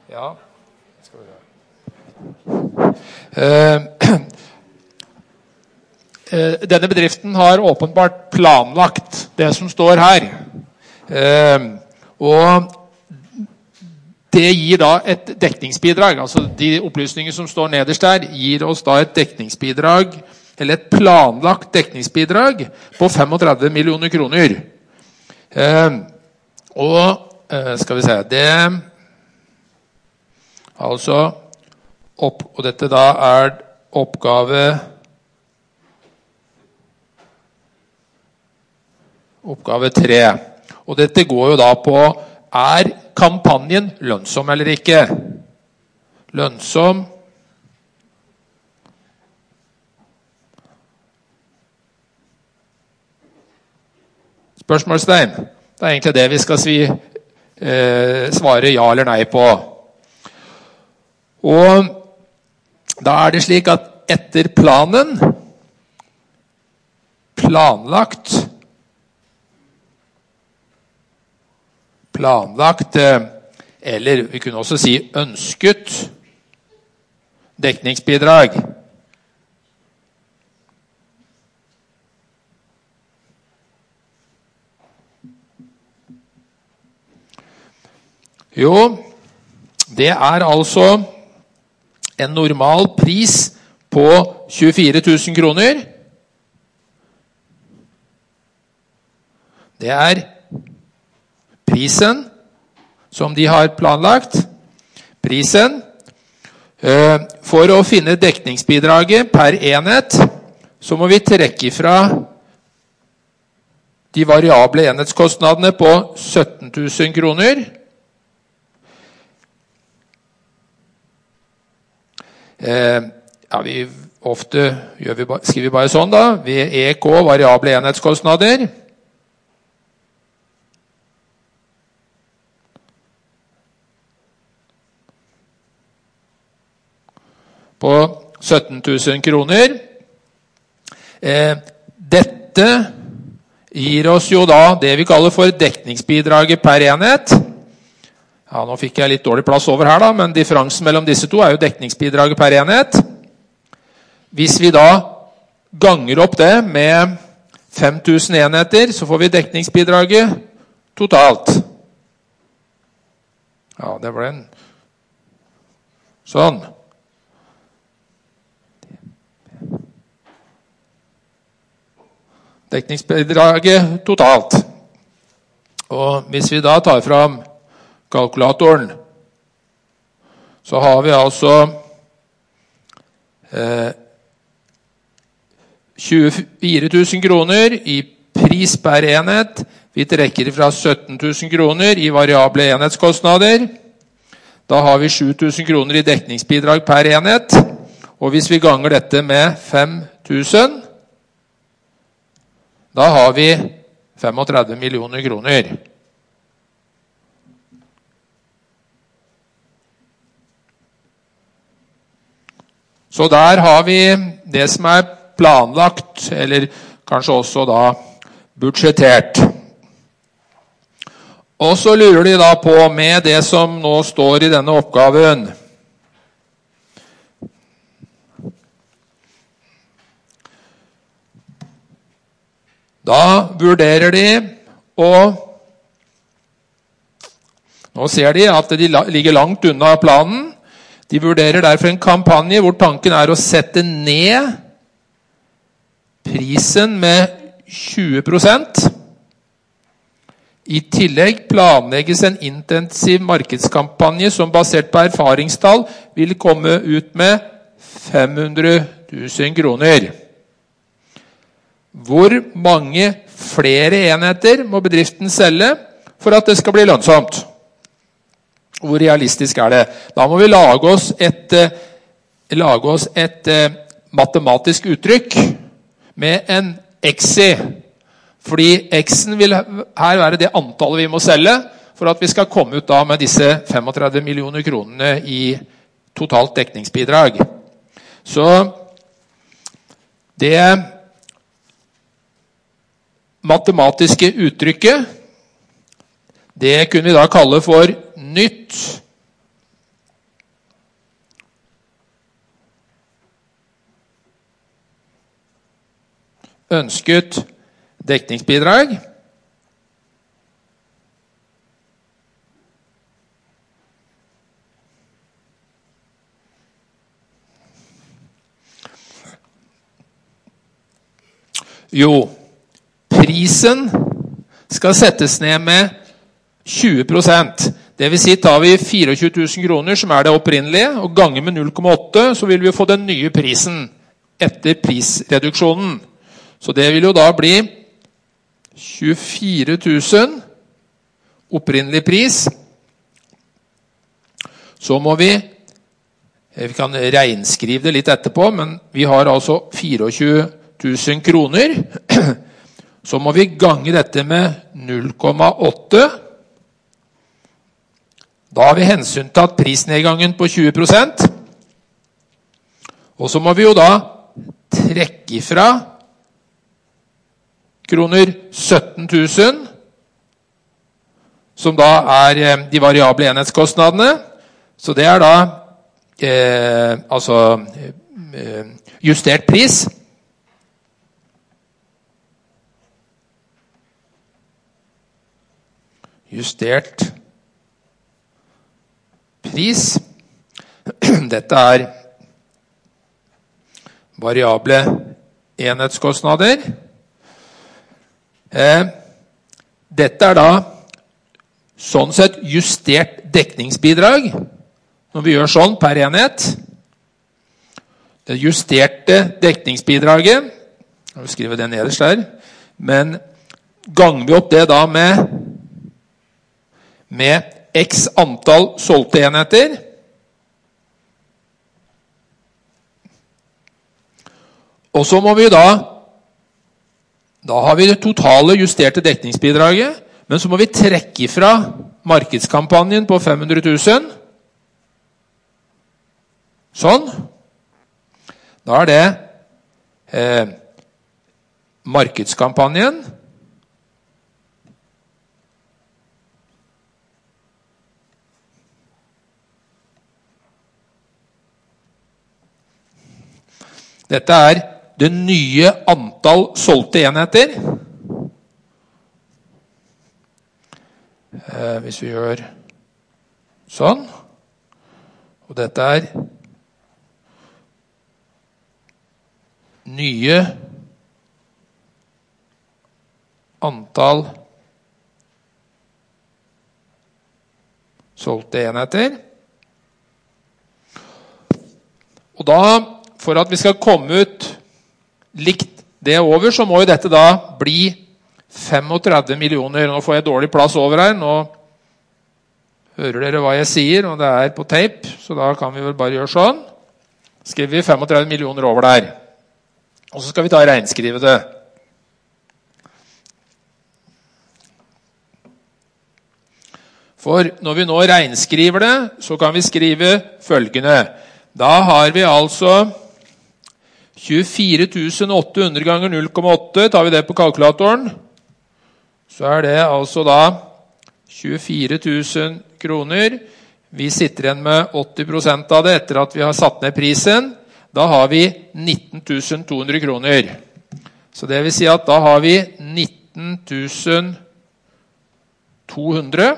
Ja, skal vi gjøre. Denne bedriften har åpenbart planlagt det som står her. Og det gir da et dekningsbidrag. Altså de opplysninger som står nederst der gir oss da et dekningsbidrag, eller et planlagt dekningsbidrag på 35 millioner kroner. Skal vi se, det altså og dette da er oppgave 3. Og dette går jo da på, er kampanjen lønnsom eller ikke? Lønnsom. Spørsmålstegn. Det er egentlig det vi skal svare ja eller nei på. Og da er det slik at etter planen, planlagt, eller vi kunne også si ønsket dekningsbidrag. Jo, det er altså en normal pris på 24 000 kroner. Det er prisen som de har planlagt. Prisen. For å finne dekningsbidraget per enhet, så må vi trekke fra de variable enhetskostnadene på 17 000 kroner. Ja, ofte skriver vi bare sånn da, ved EK, variable enhetskostnader. På 17 000 kroner. Dette gir oss jo da det vi kaller for dekningsbidraget per enhet. Ja, nå fikk jeg litt dårlig plass over her da, men differansen mellom disse to er jo dekningsbidraget per enhet. Hvis vi da ganger opp det med 5000 enheter, så får vi dekningsbidraget totalt. Ja, det ble en sånn. Dekningsbidraget totalt. Og hvis vi da tar fram kalkulatoren, så har vi altså 24 000 kroner i pris per enhet. Vi trekker fra 17 000 kroner i variable enhetskostnader. Da har vi 7 000 kroner i dekningsbidrag per enhet. Og hvis vi ganger dette med 5 000, da har vi 35 millioner kroner. Så der har vi det som er planlagt, eller kanskje også da budsjettert. Og så lurer de da på med det som nå står i denne oppgaven. Da vurderer de, og nå ser de at de ligger langt unna planen. De vurderer derfor en kampanje hvor tanken er å sette ned prisen med 20%. I tillegg planlegges en intensiv markedskampanje som basert på erfaringstall vil komme ut med 500 000 kroner. Hvor mange flere enheter må bedriften selge for at det skal bli lønnsomt? Hvor realistisk er det? Da må vi lage oss et matematisk uttrykk med en x-i. Fordi x-en vil her være det antallet vi må selge for at vi skal komme ut da med disse 35 millioner kronene i totalt dekningsbidrag. Så det matematiske uttrykket, det kunne vi da kalle for nytt ønsket dekningsbidrag. Jo, prisen skal settes ned med 20%. Det vil si, tar vi 24 000 kroner, som det opprinnelige, og ganger med 0,8, så vil vi få den nye prisen etter prisreduksjonen. Så det vil jo da bli 24 000 opprinnelig pris. Så må vi kan regnskrive det litt etterpå, men vi har altså 24 000 kroner. Så må vi gange dette med 0,8. Da har vi hensyntatt prisnedgangen på 20%. Og så må vi jo da trekke fra kroner 17 000, som da de variable enhetskostnadene. Så det da justert pris. Justert pris. Dette variable enhetskostnader. Dette da sånn sett justert dekningsbidrag. Når vi gjør sånn per enhet. Det justerte dekningsbidraget, jeg vil skrive det nederst der, men ganger vi opp det da med x antall solgte enheter, og så må vi da har vi det totale justerte dekningsbidraget, men så må vi trekke fra markedskampanjen på 500 000. Sånn. Da det markedskampanjen. Dette det nye antall solgte enheter. Hvis vi gjør sånn. Og dette nye antall solgte enheter. Og da, for at vi skal komme ut likt det over, så må jo dette da bli 35 millioner. Nå får jeg dårlig plass over her. Nå hører dere hva jeg sier, og det på tape, så da kan vi vel bare gjøre sånn. Skriver vi 35 millioner over der. Og så skal vi ta regnskrive det. For når vi nå regnskriver det, så kan vi skrive følgende. Da har vi altså 24 800 ganger 0,8. Tar vi det på kalkulatoren, så det altså da 24 000 kroner. Vi sitter igjen med 80% av det etter at vi har satt ned prisen. Da har vi 19 200 kroner. Så det vil si at da har vi 19 200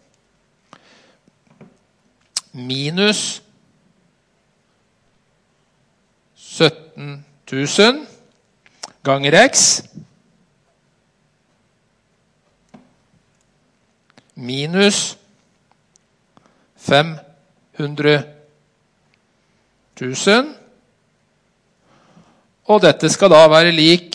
minus 17 000 ganger x minus 500 000. Og dette skal da være lik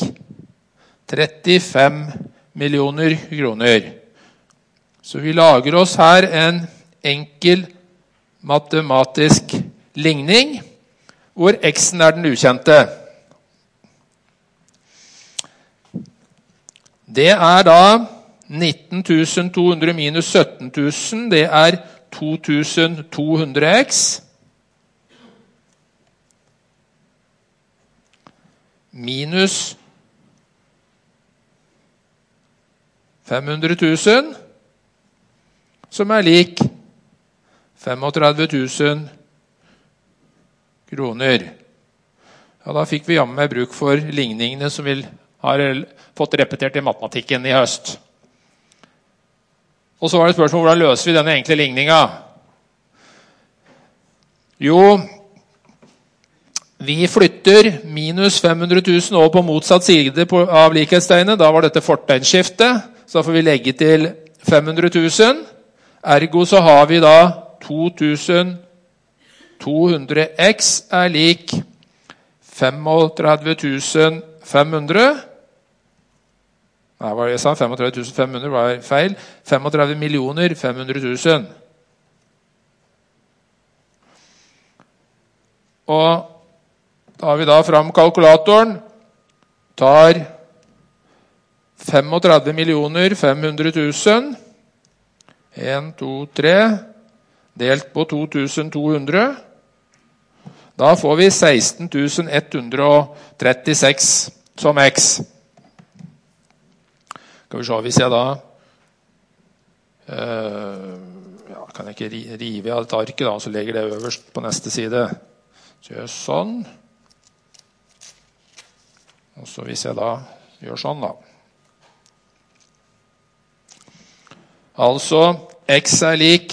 35 millioner kroner. Så vi lager oss her en enkel matematisk ligning, hvor x-en den ukjente. Det da 19 200 minus 17 000, det 2200x. Minus 500 000, som lik 35 000 kroner. Ja, da fikk vi jammen med bruk for ligningene som vil har fått repetert i matematikken i høst. Og så var det spørsmål, hvordan løser vi denne enkle ligningen? Jo, vi flytter minus 500 000 over på motsatt side av likhetstegnet. Da var dette fortegnsskiftet, så da får vi legge til 500 000. Ergo så har vi da 2200x er lik 35 500. Nei, hva jeg sa? 35 500 var feil. 35 500 000. Og tar vi da fram kalkulatoren, tar 35 500 000, 1, 2, 3, delt på 2200, da får vi 16 136 som x. Skal vi se, hvis jeg da kan jeg ikke rive av dette arket da, så legger det øverst på neste side. Så gjør jeg sånn. Og så hvis jeg da gjør sånn da. Altså, x er lik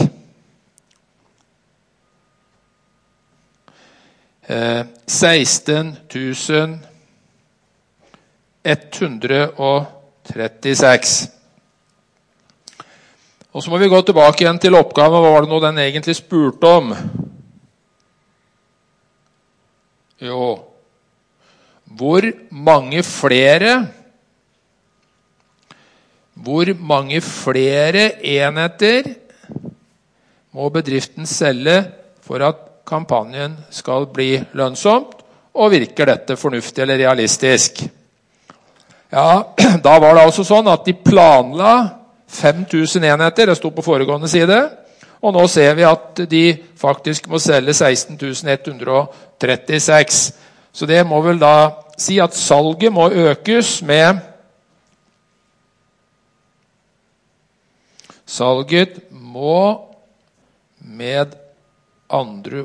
16 136. Og så må vi gå tilbake igjen til oppgaven. Hva var det nå den egentlig spurte om? Jo, hvor mange flere enheter må bedriften selge for at kampanjen skal bli lønnsomt, og virker dette fornuftig eller realistisk? Ja, da var det altså sånn at de planla 5000 enheter, det stod på foregående side, og nå ser vi at de faktisk må selge 16 136. Så det må vel da si at salget må økes med andre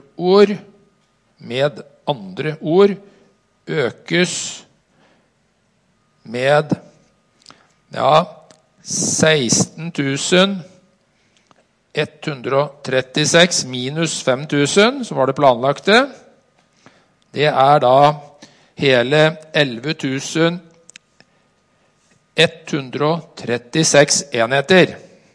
ord økes med 16 136 minus 5000, som var det planlagte. Det er da hele 11 136 enheter.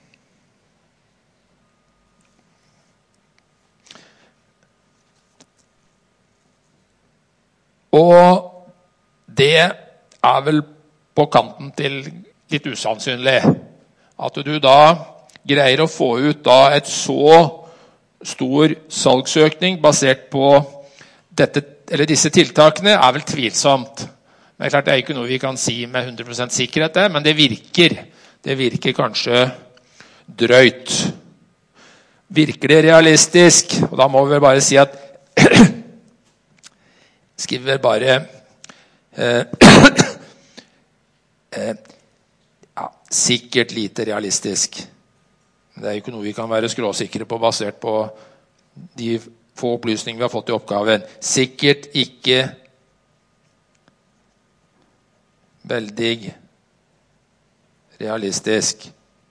Og det er vel på kanten til litt usannsynlig at du da greier å få ut da et så stor salgsøkning basert på dette, eller disse tiltakene, er vel tvilsomt. Men det er klart, det er ikke noe vi kan si med 100% sikkerhet, men det virker kanskje drøyt. Virker det realistisk? Og da må vi vel bare si at skriver bare sikkert lite realistisk. Det er jo ikke noe vi kan være skråsikre på basert på de få opplysninger vi har fått i oppgaven. Sikkert ikke veldig realistisk.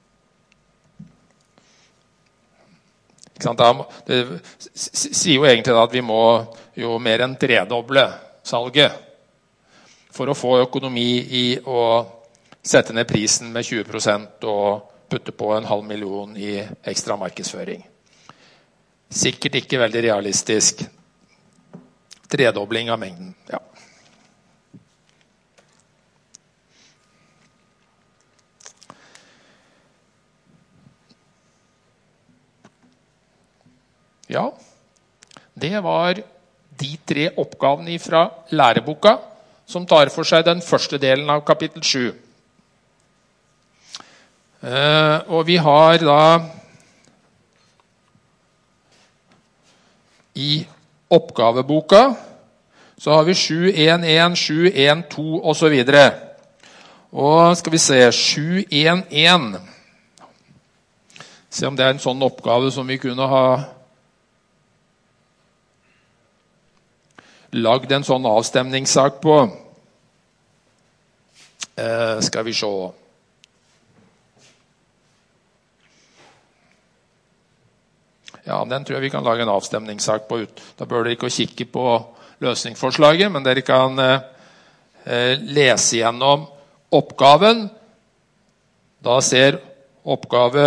Det sier jo egentlig at vi må jo mer enn tredoble salget for å få økonomi i å sette ned prisen med 20% og putte på 500 000 i ekstra markedsføring. Sikkert ikke veldig realistisk. Tredobling av mengden, ja. Ja, det var de 3 oppgavene fra læreboka som tar for seg den første delen av kapittel 7. Og vi har da i oppgaveboka så har vi 7.1.1, 7.1.2 og så videre. Og skal vi se, 7.1.1. Se om det er en sånn oppgave som vi kunne ha lagd en sånn avstemningssak på. Skal vi se. Ja, den tror jeg vi kan lage en avstemningssak på. Da bør dere ikke kikke på løsningsforslaget, men dere kan lese gjennom oppgaven. Da ser oppgave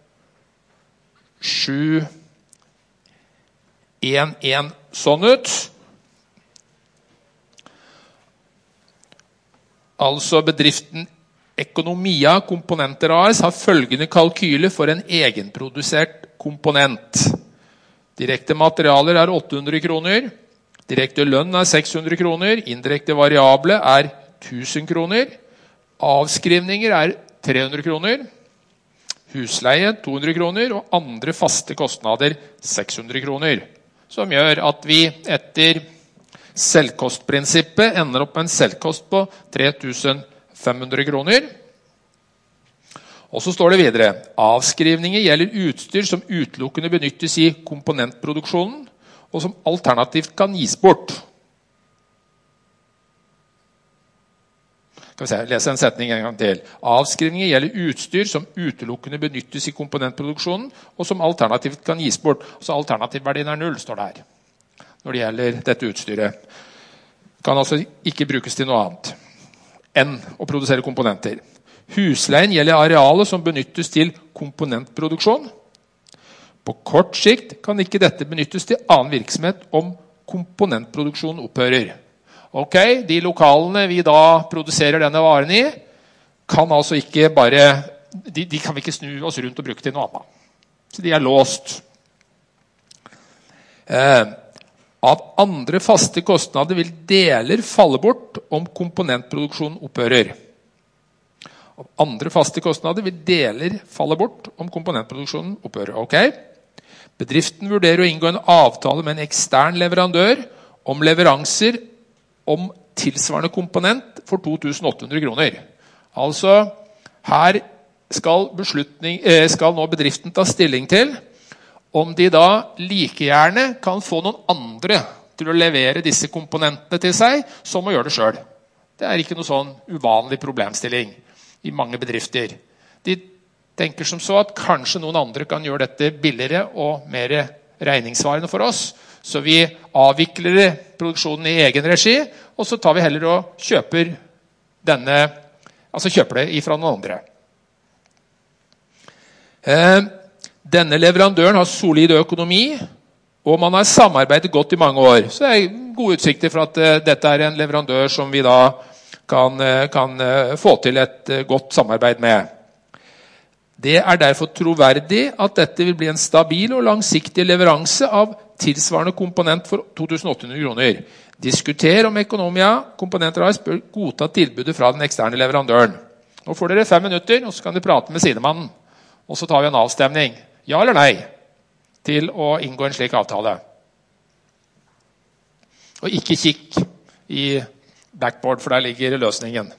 7.1.1 sånn ut. Altså bedriften Economia Komponenter AS har følgende kalkyle for en egenprodusert komponent. Direkte materialer er 800 kroner, direkte lønn er 600 kroner, indirekte variable er 1000 kroner, avskrivninger er 300 kroner, husleie 200 kroner og andre faste kostnader 600 kroner, som gjør at vi etter selvkostprinsippet ender opp med en selvkost på 3500 kroner. Og så står det videre, avskrivninger gjelder utstyr som utelukkende benyttes i komponentproduksjonen, og som alternativt kan gis bort. Skal vi se, lese en setning en gang til. Avskrivninger gjelder utstyr som utelukkende benyttes i komponentproduksjonen, og som alternativt kan gis bort. Så alternativverdien er 0, står det her, når det gjelder dette utstyret. Kan altså ikke brukes til noe annet enn å produsere komponenter. Husleien gjelder arealet som benyttes til komponentproduksjon. På kort sikt kan ikke dette benyttes til annen virksomhet om komponentproduksjonen opphører. Ok, de lokalene vi da produserer denne varen i, kan altså ikke bare, de kan vi ikke snu oss rundt og bruke til noe annet. Så de er låst. Av andre faste kostnader vil deler falle bort om komponentproduksjonen opphører. Av andre faste kostnader vil deler falle bort om komponentproduksjonen opphører. Ok? Bedriften vurderer å inngå en avtale med en ekstern leverandør om leveranser om tilsvarende komponent for 2800 kroner. Altså, her skal nå bedriften ta stilling til om de da like gjerne kan få noen andre til å levere disse komponentene til seg, som å gjøre det selv. Det er ikke noe sånn uvanlig problemstilling i mange bedrifter. De tenker som så at kanskje noen andre kan gjøre dette billigere og mer regningssvarende for oss, så vi avvikler produksjonen i egen regi, og så tar vi heller og kjøper det ifra noen andre. Denne leverandøren har solid økonomi, og man har samarbeidet godt i mange år. Så det er gode utsikter for at dette er en leverandør som vi da kan få til et godt samarbeid med. Det er derfor troverdig at dette vil bli en stabil og langsiktig leveranse av tilsvarende komponent for 2800 kroner. Diskuter om Economia Komponenter AS bør godta tilbudet fra den eksterne leverandøren. Nå får dere 5 minutter, og så kan dere prate med sidemannen. Og så tar vi en avstemning. Ja eller nei til å inngå en slik avtale. Og ikke kikk i backboard, for der ligger løsningen.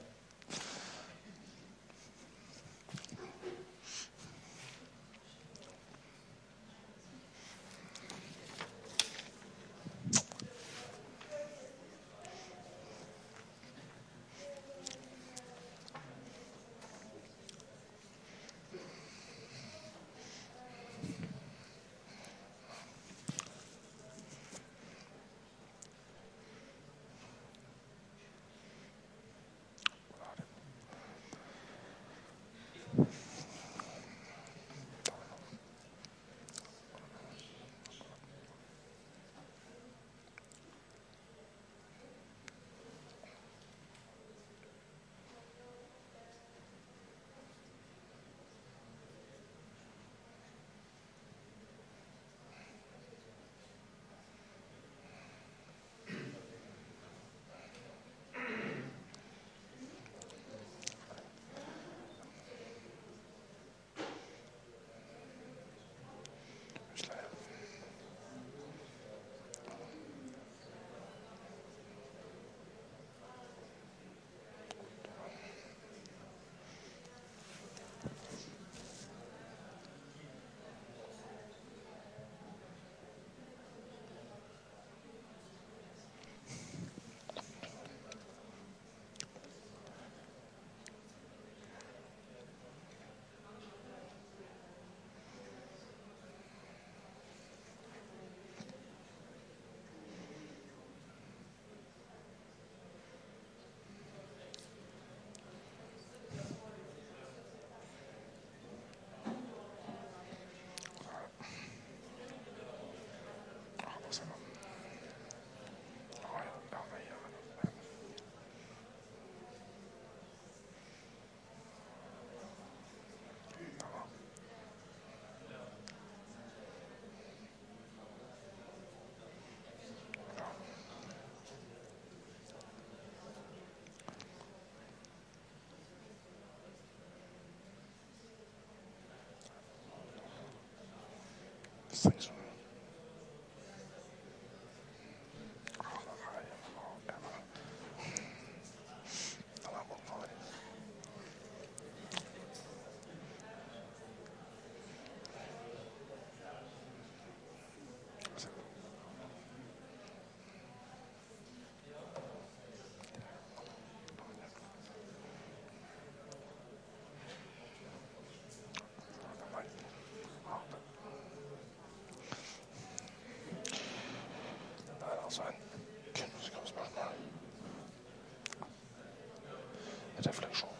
Refleksjon.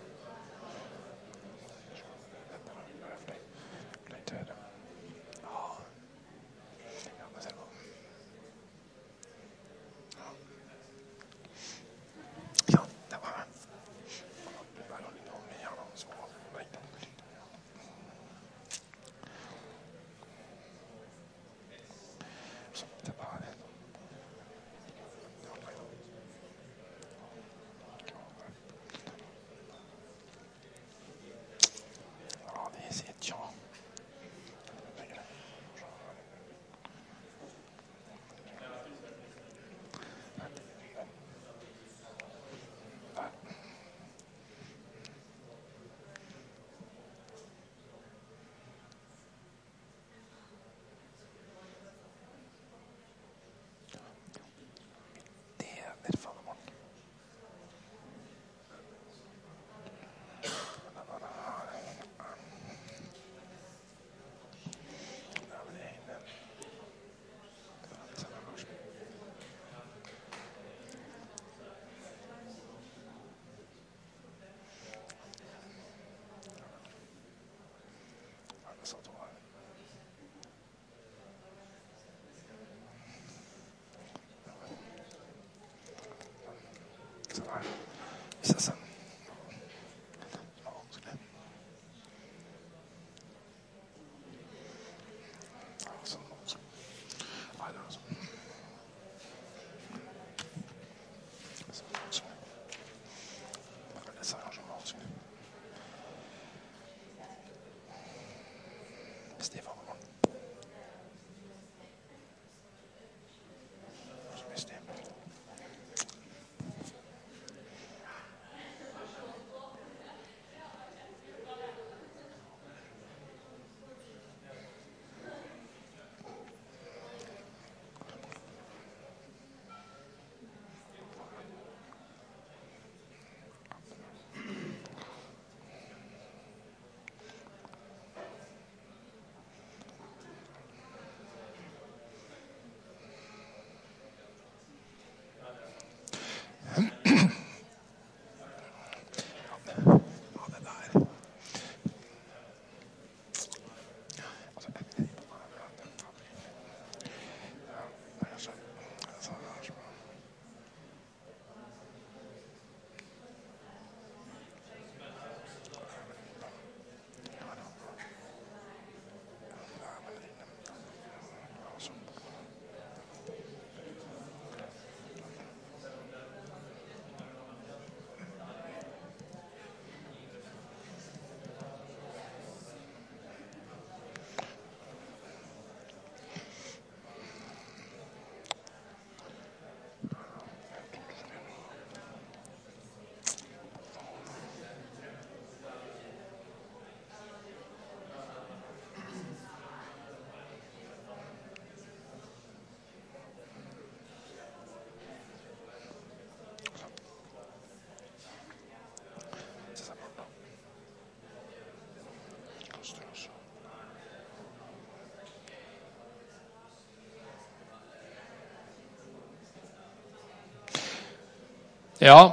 Ja,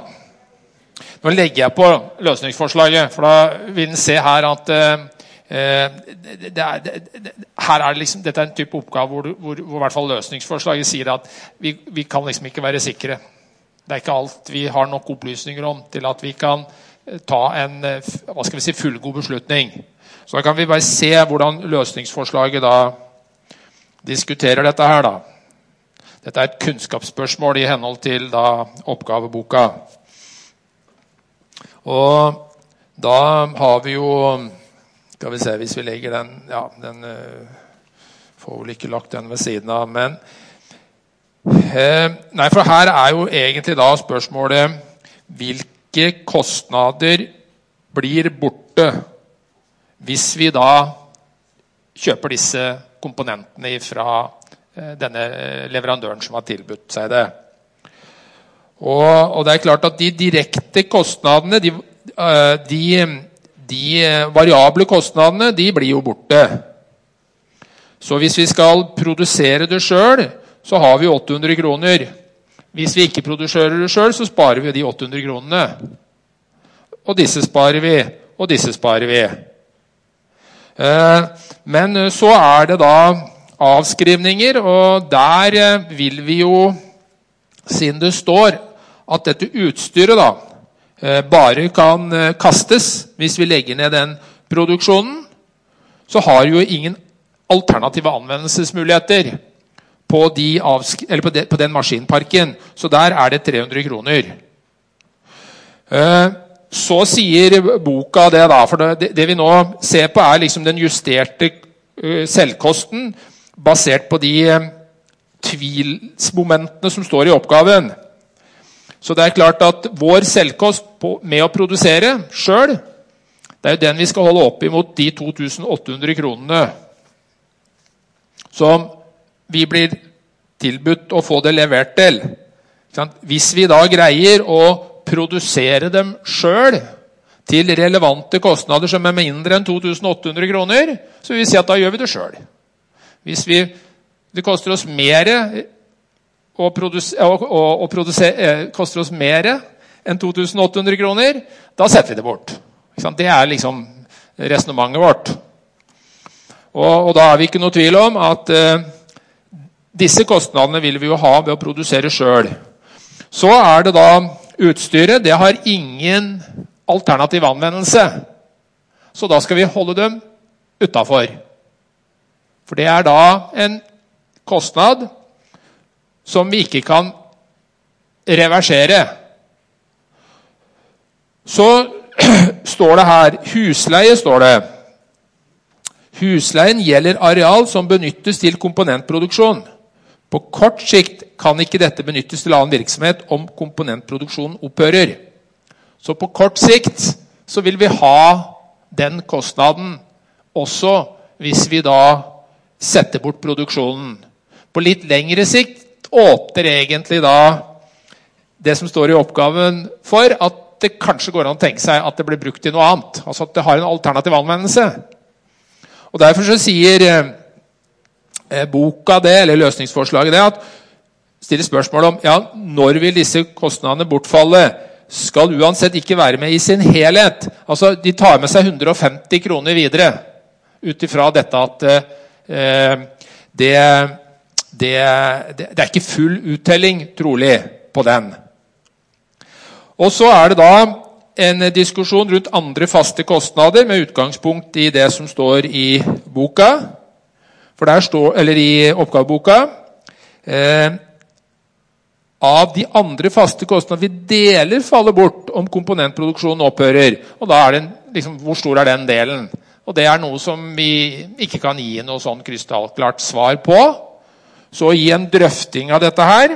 nå legger jeg på løsningsforslaget, for da vil den se her at her er det liksom, dette er en type oppgave hvor i hvert fall løsningsforslaget sier at vi kan liksom ikke være sikre. Det er ikke alt vi har nok opplysninger om til at vi kan ta en, hva skal vi si, fullgod beslutning. Så da kan vi bare se hvordan løsningsforslaget da diskuterer dette her da. Dette er et kunnskapsspørsmål i henhold til da oppgaveboka. Og da har vi jo, skal vi se, hvis vi legger den får vel ikke lagt den ved siden av, men nei, for her jo egentlig da spørsmålet hvilke kostnader blir borte hvis vi da kjøper disse komponentene fra denne leverandøren som har tilbudt seg det. Og det klart at de direkte kostnadene, de variable kostnadene, de blir jo borte. Så hvis vi skal produsere det selv, så har vi 800 kroner. Hvis vi ikke produserer det selv, så sparer vi de 800 kronene. Og disse sparer vi, og disse sparer vi. Men så det da avskrivninger, og der vil vi jo, siden det står at dette utstyret da, bare kan kastes hvis vi legger ned den produksjonen, så har jo ingen alternative anvendelsesmuligheter på den maskinparken. Så der det 300 kroner. Så sier boka det da, for det vi nå ser på liksom den justerte selvkosten, basert på de tvilsmomentene som står i oppgaven. Så det klart at vår selvkost med å produsere selv, det jo den vi skal holde opp imot de 2800 kronene som vi blir tilbudt å få det levert til. Hvis vi da greier å produsere dem selv til relevante kostnader som mindre enn 2800 kroner, så vil vi si at da gjør vi det selv. Hvis det koster oss mer koster oss mer enn 2800 kroner, da setter vi det bort. Det liksom resonemanget vårt. Og da vi ikke noe tvil om at disse kostnadene vil vi jo ha ved å produsere selv. Så det da utstyret, det har ingen alternativ anvendelse. Så da skal vi holde dem utenfor. For det da en kostnad som vi ikke kan reversere. Så står det her, husleie står det. Husleien gjelder areal som benyttes til komponentproduksjon. På kort sikt kan ikke dette benyttes til annen virksomhet om komponentproduksjonen opphører. Så på kort sikt så vil vi ha den kostnaden også hvis vi da setter bort produksjonen. På litt lengre sikt åpner egentlig da det som står i oppgaven for at det kanskje går an å tenke seg at det blir brukt til noe annet. Altså at det har en alternativ anvendelse. Og derfor så sier boka det, eller løsningsforslaget det, at stiller spørsmål om, ja, når vil disse kostnadene bortfalle? Skal uansett ikke være med i sin helhet. Altså, de tar med seg 150 kroner videre, utifra dette at det ikke full uttelling, trolig, på den. Og så det da en diskusjon rundt andre faste kostnader med utgangspunkt i det som står i boka. For der står, eller i oppgaveboka, av de andre faste kostnader vi deler faller bort om komponentproduksjonen opphører. Og da det liksom, hvor stor den delen? Og det noe som vi ikke kan gi noe sånn krystallklart svar på. Så i en drøfting av dette her,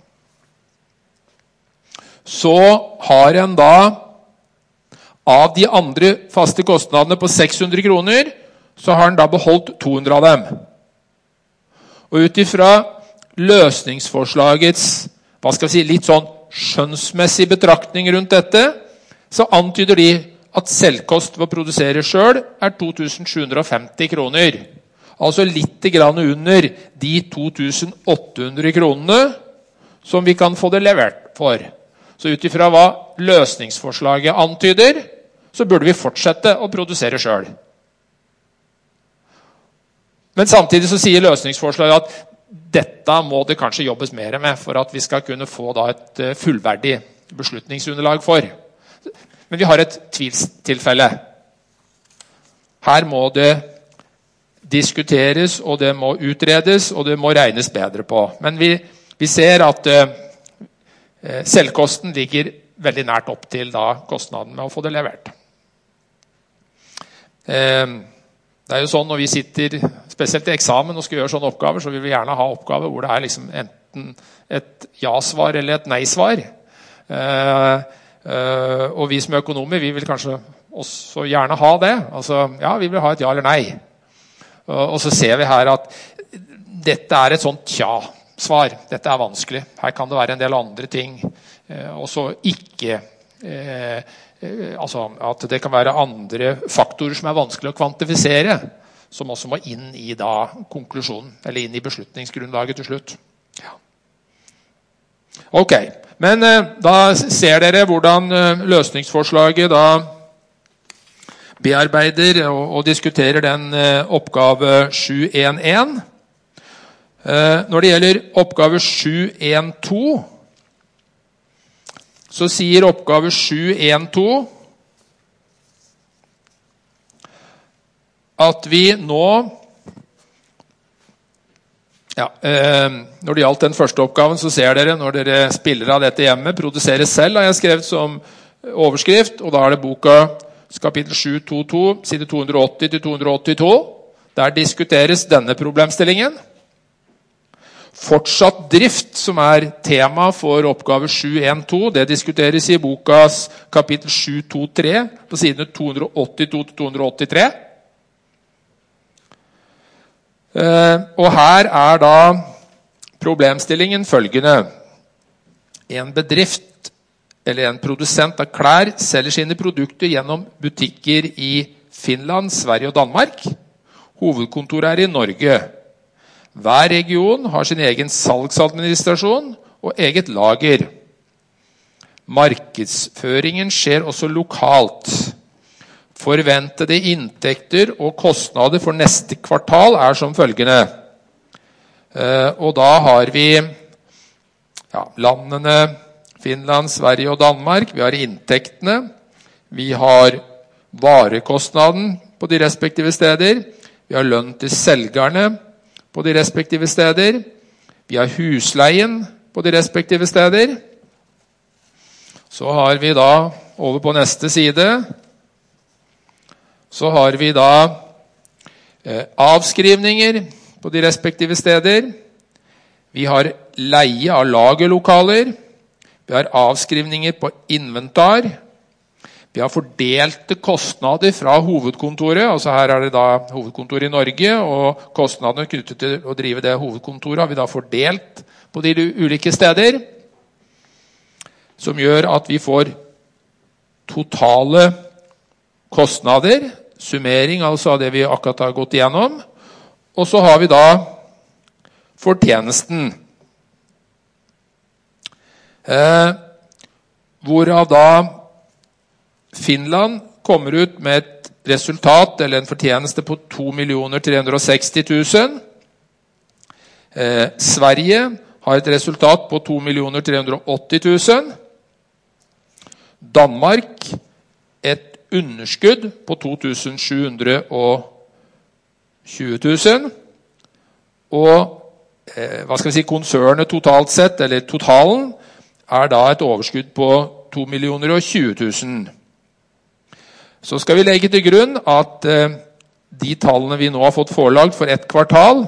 så har en da av de andre faste kostnadene på 600 kroner, så har en da beholdt 200 av dem. Og utifra løsningsforslagets, hva skal vi si, litt sånn skjønnsmessig betraktning rundt dette, så antyder de at selvkost ved å produsere selv 2750 kroner. Altså litt grann under de 2800 kronene som vi kan få det levert for. Så utifra hva løsningsforslaget antyder, så burde vi fortsette å produsere selv. Men samtidig så sier løsningsforslaget at dette må det kanskje jobbes mer med for at vi skal kunne få da et fullverdig beslutningsunderlag for. Men vi har et tvilstilfelle. Her må det diskuteres, og det må utredes, og det må regnes bedre på. Men vi ser at selvkosten ligger veldig nært opp til da kostnaden med å få det levert. Det jo sånn når vi sitter spesielt i eksamen og skal gjøre sånne oppgaver, så vil vi gjerne ha oppgaver hvor det liksom enten et ja-svar eller et nei-svar. Og vi som økonomer, vi vil kanskje også gjerne ha det. Altså, ja, vi vil ha et ja eller nei. Og så ser vi her at dette et sånt ja-svar. Dette vanskelig. Her kan det være en del andre ting. Og så ikke... altså at det kan være andre faktorer som vanskelig å kvantifisere, som også må inn i da konklusjonen, eller inn i beslutningsgrunnlaget til slutt. Ja. Ok, men da ser dere hvordan løsningsforslaget da bearbeider og diskuterer den oppgave 7.1.1. Når det gjelder oppgave 7.1.2, så sier oppgave 7.1.2 at vi nå, når det gjaldt den første oppgaven, så ser dere når dere spiller av dette hjemme, produserer selv, har jeg skrevet som overskrift, og da det boka kapittel 7.2.2, side 280-282. Der diskuteres denne problemstillingen. Fortsatt drift, som tema for oppgave 7.1.2, det diskuteres i bokas kapittel 7.2.3 på sidene 282-283. Og her da problemstillingen følgende. En bedrift eller en produsent av klær selger sine produkter gjennom butikker i Finland, Sverige og Danmark. Hovedkontoret i Norge. Hver region har sin egen salgsadministrasjon og eget lager. Markedsføringen skjer også lokalt. Forventede inntekter og kostnader for neste kvartal som følgende. Og da har vi landene Finland, Sverige og Danmark. Vi har inntektene. Vi har varekostnaden på de respektive steder. Vi har lønn til selgerne på de respektive steder. Vi har husleien på de respektive steder. Så har vi da, over på neste side, så har vi da avskrivninger på de respektive steder. Vi har leie av lagerlokaler. Vi har avskrivninger på inventar. Vi har fordelte kostnader fra hovedkontoret, altså her det da hovedkontoret i Norge, og kostnadene knyttet til å drive det hovedkontoret har vi da fordelt på de ulike steder, som gjør at vi får totale kostnader, summering altså av det vi akkurat har gått igjennom, og så har vi da fortjenesten. Hvorav da Finland kommer ut med et resultat, eller en fortjeneste på 2.360.000. Sverige har et resultat på 2.380.000. Danmark et underskudd på 2.720.000. Og hva skal vi si, konsernet totalt sett, eller totalen, da et overskudd på 2.020.000. Så skal vi legge til grunn at de tallene vi nå har fått forelagt for ett kvartal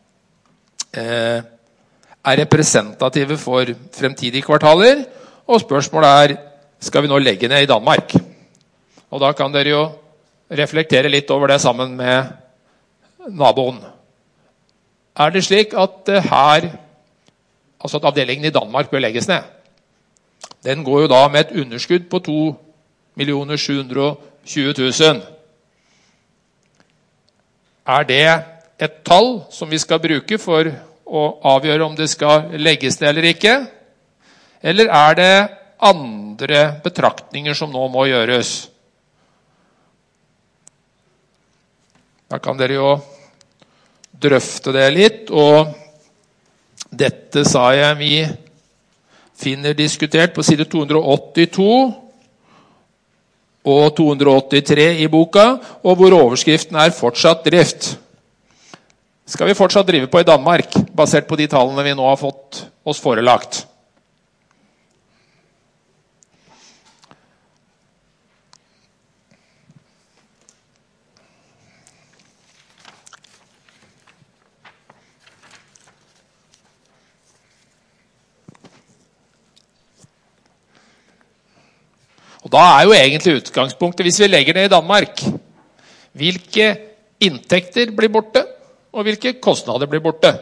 representative for fremtidige kvartaler, og spørsmålet skal vi nå legge ned i Danmark? Og da kan dere jo reflektere litt over det sammen med naboen. Det slik at altså at avdelingen i Danmark bør legges ned? Den går jo da med et underskudd på 2.720.000. Det et tall som vi skal bruke for å avgjøre om det skal legges ned eller ikke? Eller det andre betraktninger som nå må gjøres? Da kan dere jo drøfte det litt, og dette sa jeg vi finner diskutert på side 282 og 283 i boka, og hvor overskriften fortsatt drift. Skal vi fortsatt drive på i Danmark, basert på de tallene vi nå har fått oss forelagt? Og da jo egentlig utgangspunktet, hvis vi legger det i Danmark, hvilke inntekter blir borte, og hvilke kostnader blir borte.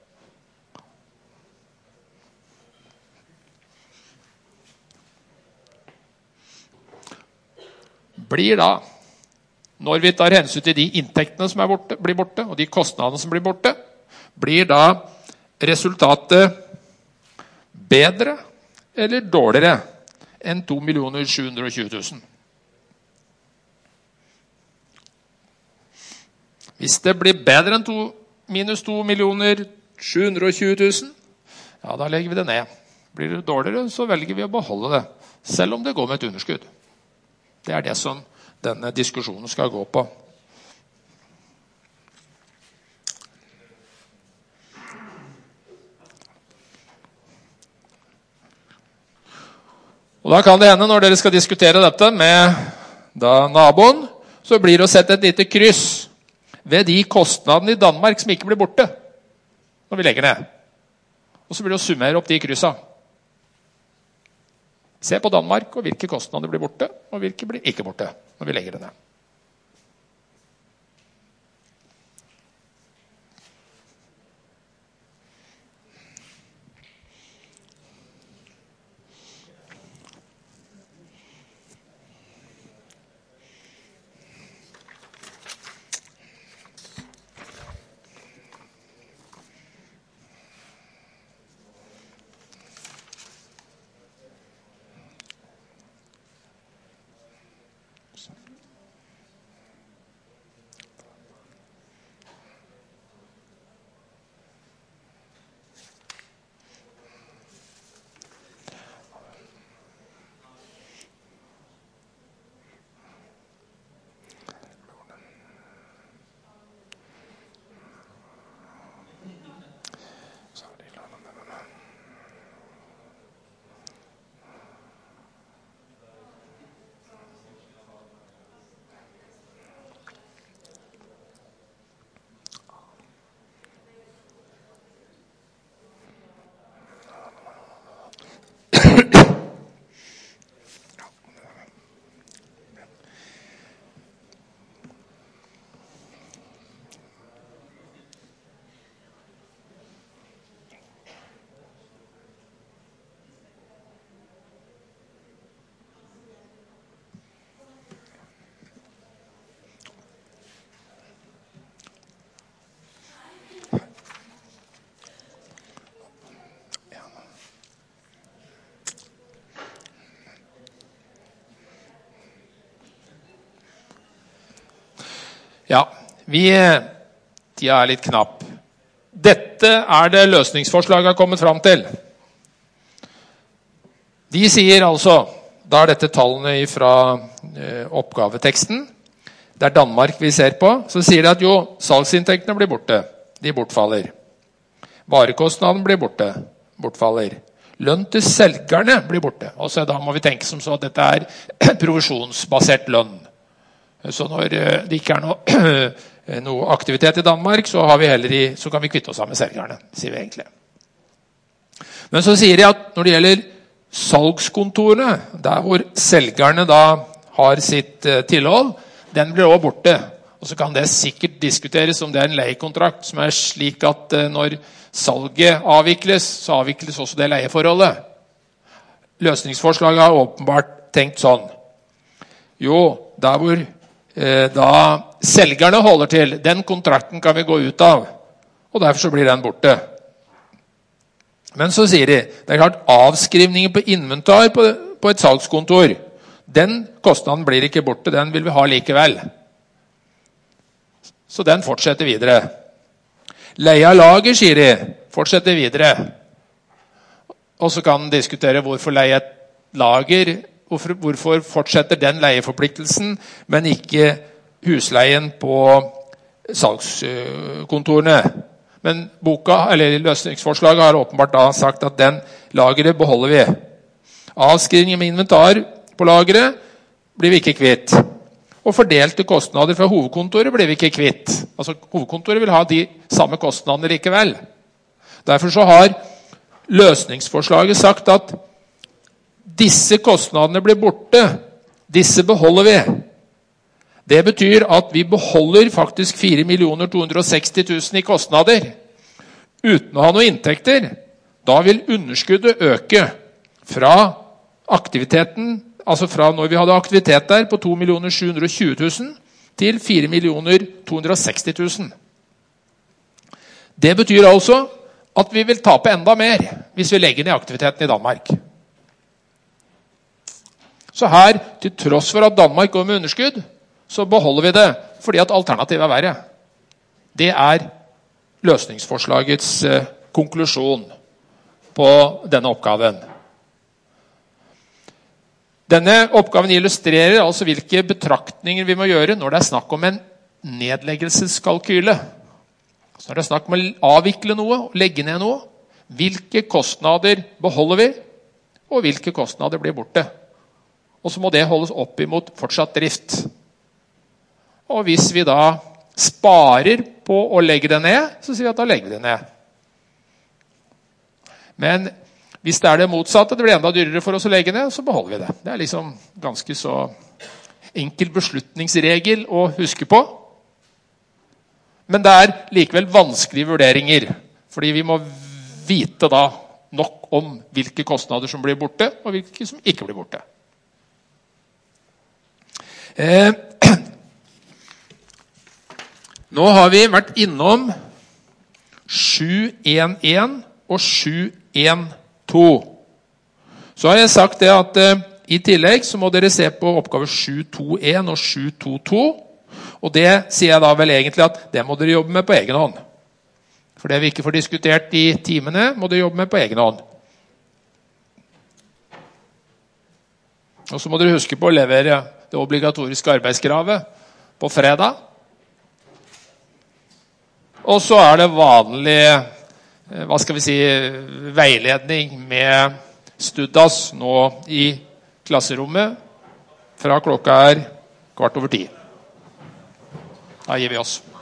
Blir da, når vi tar hensyn til de inntektene som blir borte, og de kostnadene som blir borte, blir da resultatet bedre eller dårligere enn 2 720 000? Hvis det blir bedre enn minus 2 720 000, ja, da legger vi det ned. Blir det dårligere, så velger vi å beholde det, selv om det går med et underskudd. Det det som denne diskusjonen skal gå på. Og da kan det hende, når dere skal diskutere dette med naboen, så blir det å sette et lite kryss ved de kostnadene i Danmark som ikke blir borte når vi legger ned. Og så blir det å summere opp de kryssa. Se på Danmark, og hvilke kostnader blir borte, og hvilke blir ikke borte når vi legger det ned. Ja, tida litt knapp. Dette det løsningsforslaget har kommet fram til. De sier altså, da dette tallene fra oppgaveteksten, det Danmark vi ser på, så sier de at jo, salgsinntektene blir borte, de bortfaller. Varekostnaden blir borte, bortfaller. Lønn til selgerne blir borte. Og så da må vi tenke som så at dette provisjonsbasert lønn. Så når det ikke noe aktivitet i Danmark, så kan vi kvitte oss av med selgerne, sier vi egentlig. Men så sier de at når det gjelder salgskontorene, der hvor selgerne da har sitt tilhold, den blir også borte. Og så kan det sikkert diskuteres om det en leiekontrakt som slik at når salget avvikles, så avvikles også det leieforholdet. Løsningsforslaget har åpenbart tenkt sånn. Jo, der hvor da selgerne holder til, den kontrakten kan vi gå ut av, og derfor så blir den borte. Men så sier de, det klart avskrivningen på inventar på et salgskontor, den kostnaden blir ikke borte, den vil vi ha likevel. Så den fortsetter videre. Leie av lager, sier de, fortsetter videre. Og så kan man diskutere hvorfor leie et lager, hvorfor fortsetter den leieforpliktelsen, men ikke husleien på salgskontorene. Men løsningsforslaget har åpenbart da sagt at den lageret beholder vi. Avskrivning med inventar på lageret blir vi ikke kvitt. Og fordelte kostnader fra hovedkontoret blir vi ikke kvitt. Altså hovedkontoret vil ha de samme kostnadene likevel. Derfor så har løsningsforslaget sagt at disse kostnadene blir borte Disse beholder vi. Det betyr at vi beholder faktisk 4.260.000 i kostnader uten å ha noen inntekter. Da vil underskuddet øke fra aktiviteten, altså fra når vi hadde aktivitet der på 2.720.000 til 4.260.000. Det betyr altså at vi vil tape enda mer hvis vi legger ned aktiviteten i Danmark. Så her, til tross for at Danmark går med underskudd, så beholder vi det, fordi at alternativet er verre. Det er løsningsforslagets konklusjon på denne oppgaven. Denne oppgaven illustrerer altså hvilke betraktninger vi må gjøre når det er snakk om en nedleggelseskalkyle. Så når det er snakk om å avvikle noe, legge ned noe, hvilke kostnader beholder vi, og hvilke kostnader blir borte. Og så må det holdes opp imot fortsatt drift. Og hvis vi da sparer på å legge det ned, så sier vi at da legger vi det ned. Men hvis det er det motsatte, det blir enda dyrere for oss å legge ned, så beholder vi det. Det er liksom ganske så enkel beslutningsregel å huske på. Men det er likevel vanskelige vurderinger, fordi vi må vite da nok om hvilke kostnader som blir borte, og hvilke som ikke blir borte. Nå har vi vært innom 7.1.1 og 7.1.2. Så har jeg sagt det at i tillegg så må dere se på oppgave 7.2.1 og 7.2.2. Og det sier jeg da vel egentlig at det må dere jobbe med på egen hånd. For det vi ikke får diskutert i timene, må dere jobbe med på egen hånd. Og så må dere huske på å levere det obligatoriske arbeidskravet på fredag. Og så er det vanlig, hva skal vi si, veiledning med Studdas nå i klasserommet fra klokka er 9:15. Da gir vi oss.